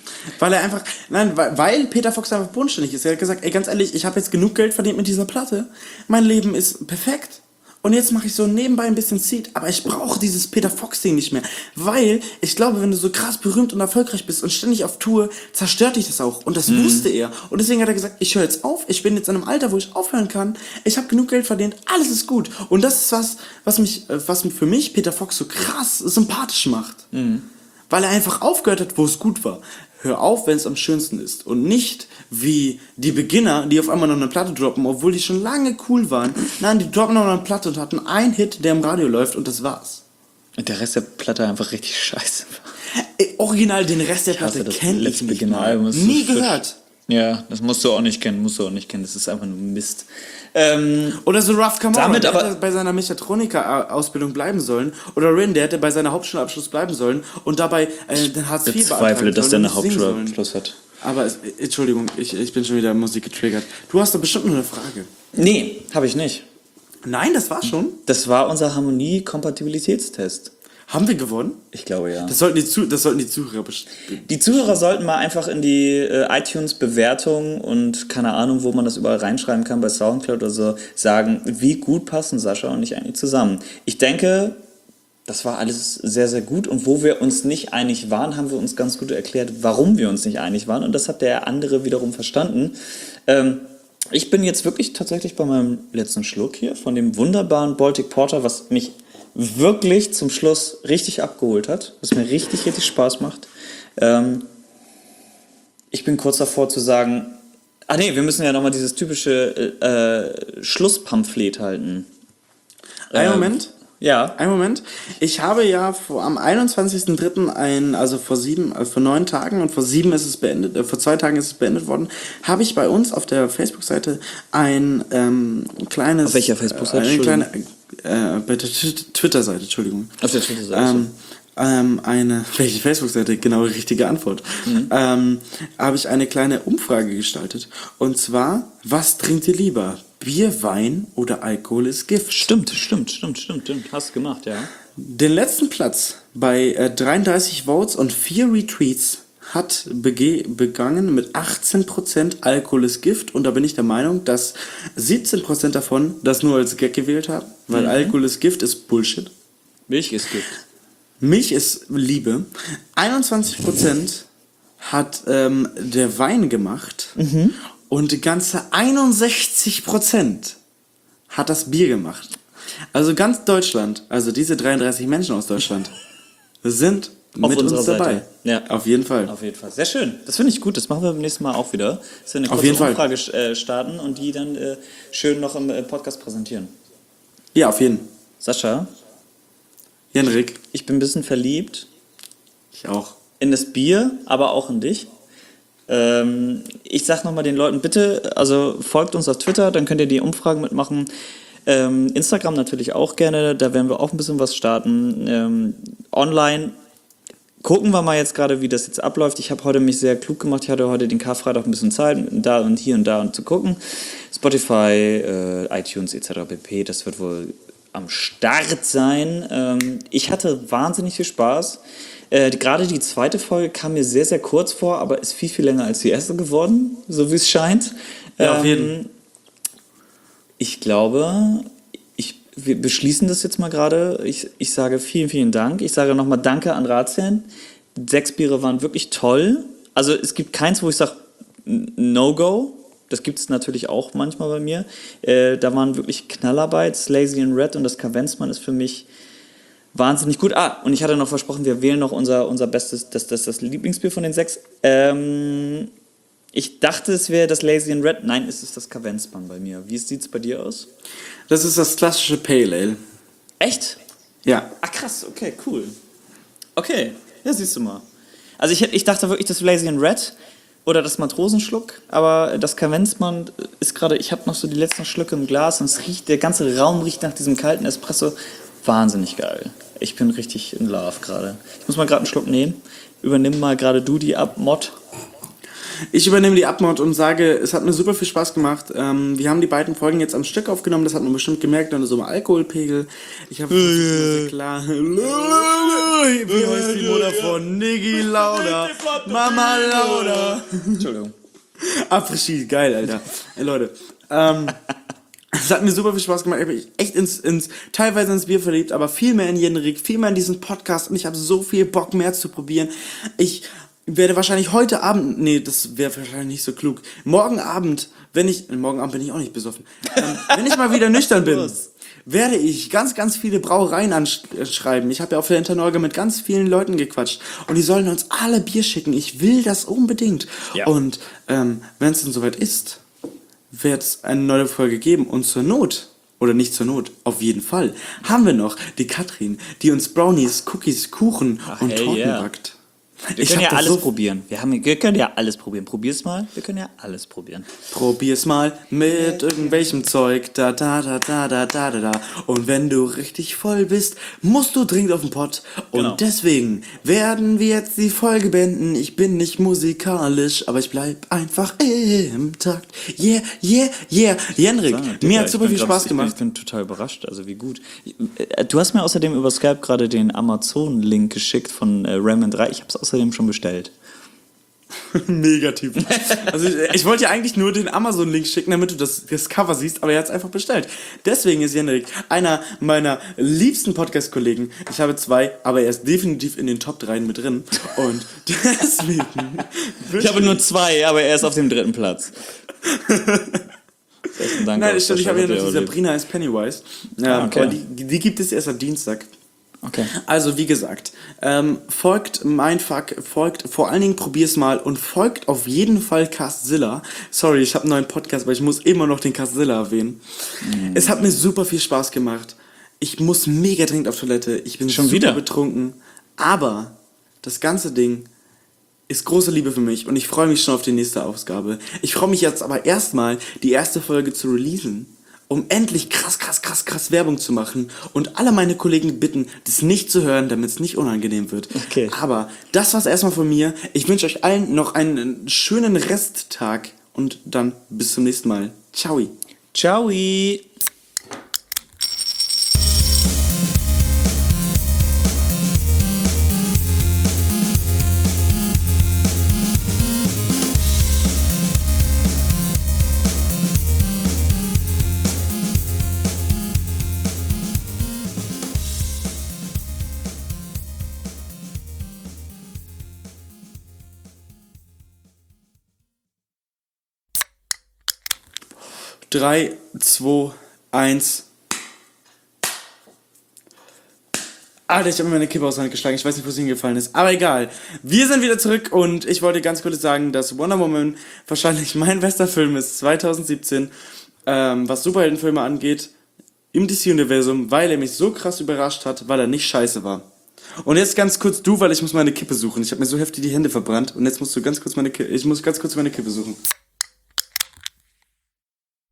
Weil Peter Fox einfach bodenständig ist. Er hat gesagt, ey, ganz ehrlich, ich habe jetzt genug Geld verdient mit dieser Platte. Mein Leben ist perfekt. Und jetzt mache ich so nebenbei ein bisschen Seed, aber ich brauche dieses Peter Fox-Ding nicht mehr. Weil ich glaube, wenn du so krass berühmt und erfolgreich bist und ständig auf Tour, zerstört dich das auch. Und das wusste er. Und deswegen hat er gesagt, ich höre jetzt auf, ich bin jetzt in einem Alter, wo ich aufhören kann. Ich habe genug Geld verdient, alles ist gut. Und das ist was für mich Peter Fox so krass sympathisch macht. Weil er einfach aufgehört hat, wo es gut war. Hör auf, wenn es am schönsten ist. Und nicht wie die Beginner, die auf einmal noch eine Platte droppen, obwohl die schon lange cool waren. Nein, die droppen noch eine Platte und hatten einen Hit, der im Radio läuft und das war's. Und der Rest der Platte einfach richtig scheiße war. Original, den Rest der Platte kenne ich nicht mal. Nie gehört. Ja, das musst du auch nicht kennen, Das ist einfach nur Mist. Oder so Ralph Kamora, damit der aber- hätte bei seiner Mechatroniker-Ausbildung bleiben sollen. Oder Rin, der hätte bei seiner Hauptschulabschluss bleiben sollen und dabei den Hartz IV Ich bezweifle, dass der sollen eine und nicht singen sollen. Hauptschulabschluss hat. Aber Entschuldigung, ich bin schon wieder Musik getriggert. Du hast doch bestimmt noch eine Frage. Nee, habe ich nicht. Nein, das war schon. Das war unser Harmonie-Kompatibilitätstest. Haben wir gewonnen? Ich glaube, ja. Das sollten die Zuhörer bestimmen. Die Zuhörer sollten mal einfach in die iTunes-Bewertung und keine Ahnung, wo man das überall reinschreiben kann, bei Soundcloud oder so, sagen, wie gut passen Sascha und ich eigentlich zusammen. Ich denke, das war alles sehr, sehr gut und wo wir uns nicht einig waren, haben wir uns ganz gut erklärt, warum wir uns nicht einig waren und das hat der andere wiederum verstanden. Ich bin jetzt wirklich tatsächlich bei meinem letzten Schluck hier von dem wunderbaren Baltic Porter, was mich wirklich zum Schluss richtig abgeholt hat, was mir richtig, richtig Spaß macht. Ich bin kurz davor zu sagen, wir müssen ja nochmal dieses typische Schlusspamphlet halten. Einen Moment. Ja. Einen Moment. Ich habe ja am 21.03. also vor 9 Tagen und vor 2 Tagen ist es beendet worden, habe ich bei uns auf der Facebook-Seite ein kleines... Auf welcher Facebook-Seite? Bei der Twitter-Seite, Entschuldigung. Auf der Twitter-Seite. Welche Facebook-Seite? Genau, richtige Antwort. Habe ich eine kleine Umfrage gestaltet. Und zwar, was trinkt ihr lieber? Bier, Wein oder Alkohol ist Gift? Stimmt. Hast du gemacht, ja. Den letzten Platz bei 33 Votes und 4 Retweets hat begangen mit 18% Alkohol ist Gift. Und da bin ich der Meinung, dass 17% davon das nur als Gag gewählt haben, weil Alkohol ist Gift ist Bullshit. Milch ist Gift. Milch ist Liebe. 21% hat der Wein gemacht und ganze 61% hat das Bier gemacht. Also ganz Deutschland, also diese 33 Menschen aus Deutschland, sind mit uns dabei. Ja. Auf jeden Fall. Auf jeden Fall. Sehr schön. Das finde ich gut. Das machen wir beim nächsten Mal auch wieder. Dass wir eine kurze Umfrage starten und die dann schön noch im Podcast präsentieren. Ja, auf jeden Fall. Sascha? Henrik? Ich bin ein bisschen verliebt. Ich auch. In das Bier, aber auch in dich. Ich sag nochmal den Leuten, bitte, also folgt uns auf Twitter, dann könnt ihr die Umfragen mitmachen. Instagram natürlich auch gerne, da werden wir auch ein bisschen was starten. Online gucken wir mal jetzt gerade, wie das jetzt abläuft. Ich habe heute mich sehr klug gemacht, ich hatte heute den Karfreitag ein bisschen Zeit, da und hier und da und zu gucken. Spotify, iTunes etc. pp, das wird wohl am Start sein. Ich hatte wahnsinnig viel Spaß. Gerade die zweite Folge kam mir sehr, sehr kurz vor, aber ist viel, viel länger als die erste geworden, so wie es scheint. Ja, auf jeden. Ich glaube, wir beschließen das jetzt mal gerade. Ich sage vielen, vielen Dank. Ich sage nochmal Danke an Razian. 6 Biere waren wirklich toll. Also es gibt keins, wo ich sage No-Go. Das gibt es natürlich auch manchmal bei mir. Da waren wirklich Knallarbeit. Das Lazy and Red und das Kavenzmann ist für mich wahnsinnig gut. Und ich hatte noch versprochen, wir wählen noch unser bestes, das Lieblingsbier von den 6. Ich dachte, es wäre das Lazy and Red. Nein, es ist das Kavenzmann bei mir. Wie sieht es bei dir aus? Das ist das klassische Pale Ale. Echt? Ja. Ach krass, okay, cool. Okay, ja, siehst du mal. Also ich dachte wirklich das Lazy and Red oder das Matrosenschluck, aber das Kavenzmann ist gerade, ich habe noch so die letzten Schlücke im Glas und es riecht, der ganze Raum riecht nach diesem kalten Espresso. Wahnsinnig geil. Ich bin richtig in Love gerade. Ich muss mal gerade einen Schluck nehmen. Übernimm mal gerade du die Abmod. Ich übernehme die Abmod und sage, es hat mir super viel Spaß gemacht. Wir haben die beiden Folgen jetzt am Stück aufgenommen, das hat man bestimmt gemerkt, dann so im Alkoholpegel. Ich habe sehr klar. Wie heißt die Mutter von Niggi Lauda? Mama Lauda. Entschuldigung. Après-Ski, geil, Alter. Ey, Leute. Es hat mir super viel Spaß gemacht. Ich habe mich echt teilweise ins Bier verliebt, aber viel mehr in Jenrik, viel mehr in diesen Podcast und ich habe so viel Bock mehr zu probieren. Ich werde wahrscheinlich heute Abend, das wäre wahrscheinlich nicht so klug. Morgen Abend bin ich auch nicht besoffen. Wenn ich mal wieder nüchtern bin, werde ich ganz, ganz viele Brauereien anschreiben. Ich habe ja auf der Internorge mit ganz vielen Leuten gequatscht und die sollen uns alle Bier schicken. Ich will das unbedingt. Ja. Und wenn es dann soweit ist, wird es eine neue Folge geben und zur Not, oder nicht zur Not, auf jeden Fall, haben wir noch die Katrin, die uns Brownies, Cookies, Kuchen und Torten backt. Wir können ja alles probieren. Wir können ja alles probieren. Probier's mal. Wir können ja alles probieren. Probier's mal mit irgendwelchem Zeug. Da, da, da, da, da, da, da, da. Und wenn du richtig voll bist, musst du dringend auf den Pott. Und Genau. deswegen werden wir jetzt die Folge beenden. Ich bin nicht musikalisch, aber ich bleib einfach im Takt. Yeah, yeah, yeah. Jenrik, mir hat super viel Spaß gemacht. Ich bin total überrascht, also wie gut. Du hast mir außerdem über Skype gerade den Amazon-Link geschickt von Rayman 3. Ich habe es außerdem schon bestellt. Negativ. Also ich wollte ja eigentlich nur den Amazon-Link schicken, damit du das Cover siehst, aber er hat es einfach bestellt. Deswegen ist Jenrik einer meiner liebsten Podcast-Kollegen. Ich habe 2, aber er ist definitiv in den Top 3 mit drin. Und deswegen... Ich habe nur 2, aber er ist auf dem 3. Platz. Besten Dank. Nein, stimmt, ich habe ja noch die Sabrina als Pennywise. okay. Aber die gibt es erst am Dienstag. Okay. Also wie gesagt, folgt Mindfuck, folgt, vor allen Dingen probier's mal und folgt auf jeden Fall Castzilla. Sorry, ich habe einen neuen Podcast, aber ich muss immer noch den Castzilla erwähnen. Es hat mir super viel Spaß gemacht. Ich muss mega dringend auf Toilette. Ich bin Schon super wieder? betrunken. Aber das ganze Ding ist große Liebe für mich und ich freue mich schon auf die nächste Ausgabe. Ich freue mich jetzt aber erstmal, die erste Folge zu releasen, um endlich krass Werbung zu machen und alle meine Kollegen bitten, das nicht zu hören, damit es nicht unangenehm wird. Okay. Aber das war's erstmal von mir. Ich wünsche euch allen noch einen schönen Resttag und dann bis zum nächsten Mal. Ciao. Ciao. 3, 2, 1. Alter, ich habe mir meine Kippe aus der Hand geschlagen. Ich weiß nicht, wo sie hingefallen ist. Aber egal. Wir sind wieder zurück und ich wollte ganz kurz sagen, dass Wonder Woman wahrscheinlich mein bester Film ist 2017, was Superheldenfilme angeht, im DC-Universum, weil er mich so krass überrascht hat, weil er nicht scheiße war. Und jetzt ganz kurz du, weil ich muss meine Kippe suchen. Ich habe mir so heftig die Hände verbrannt und jetzt musst du ganz kurz ich muss ganz kurz meine Kippe suchen.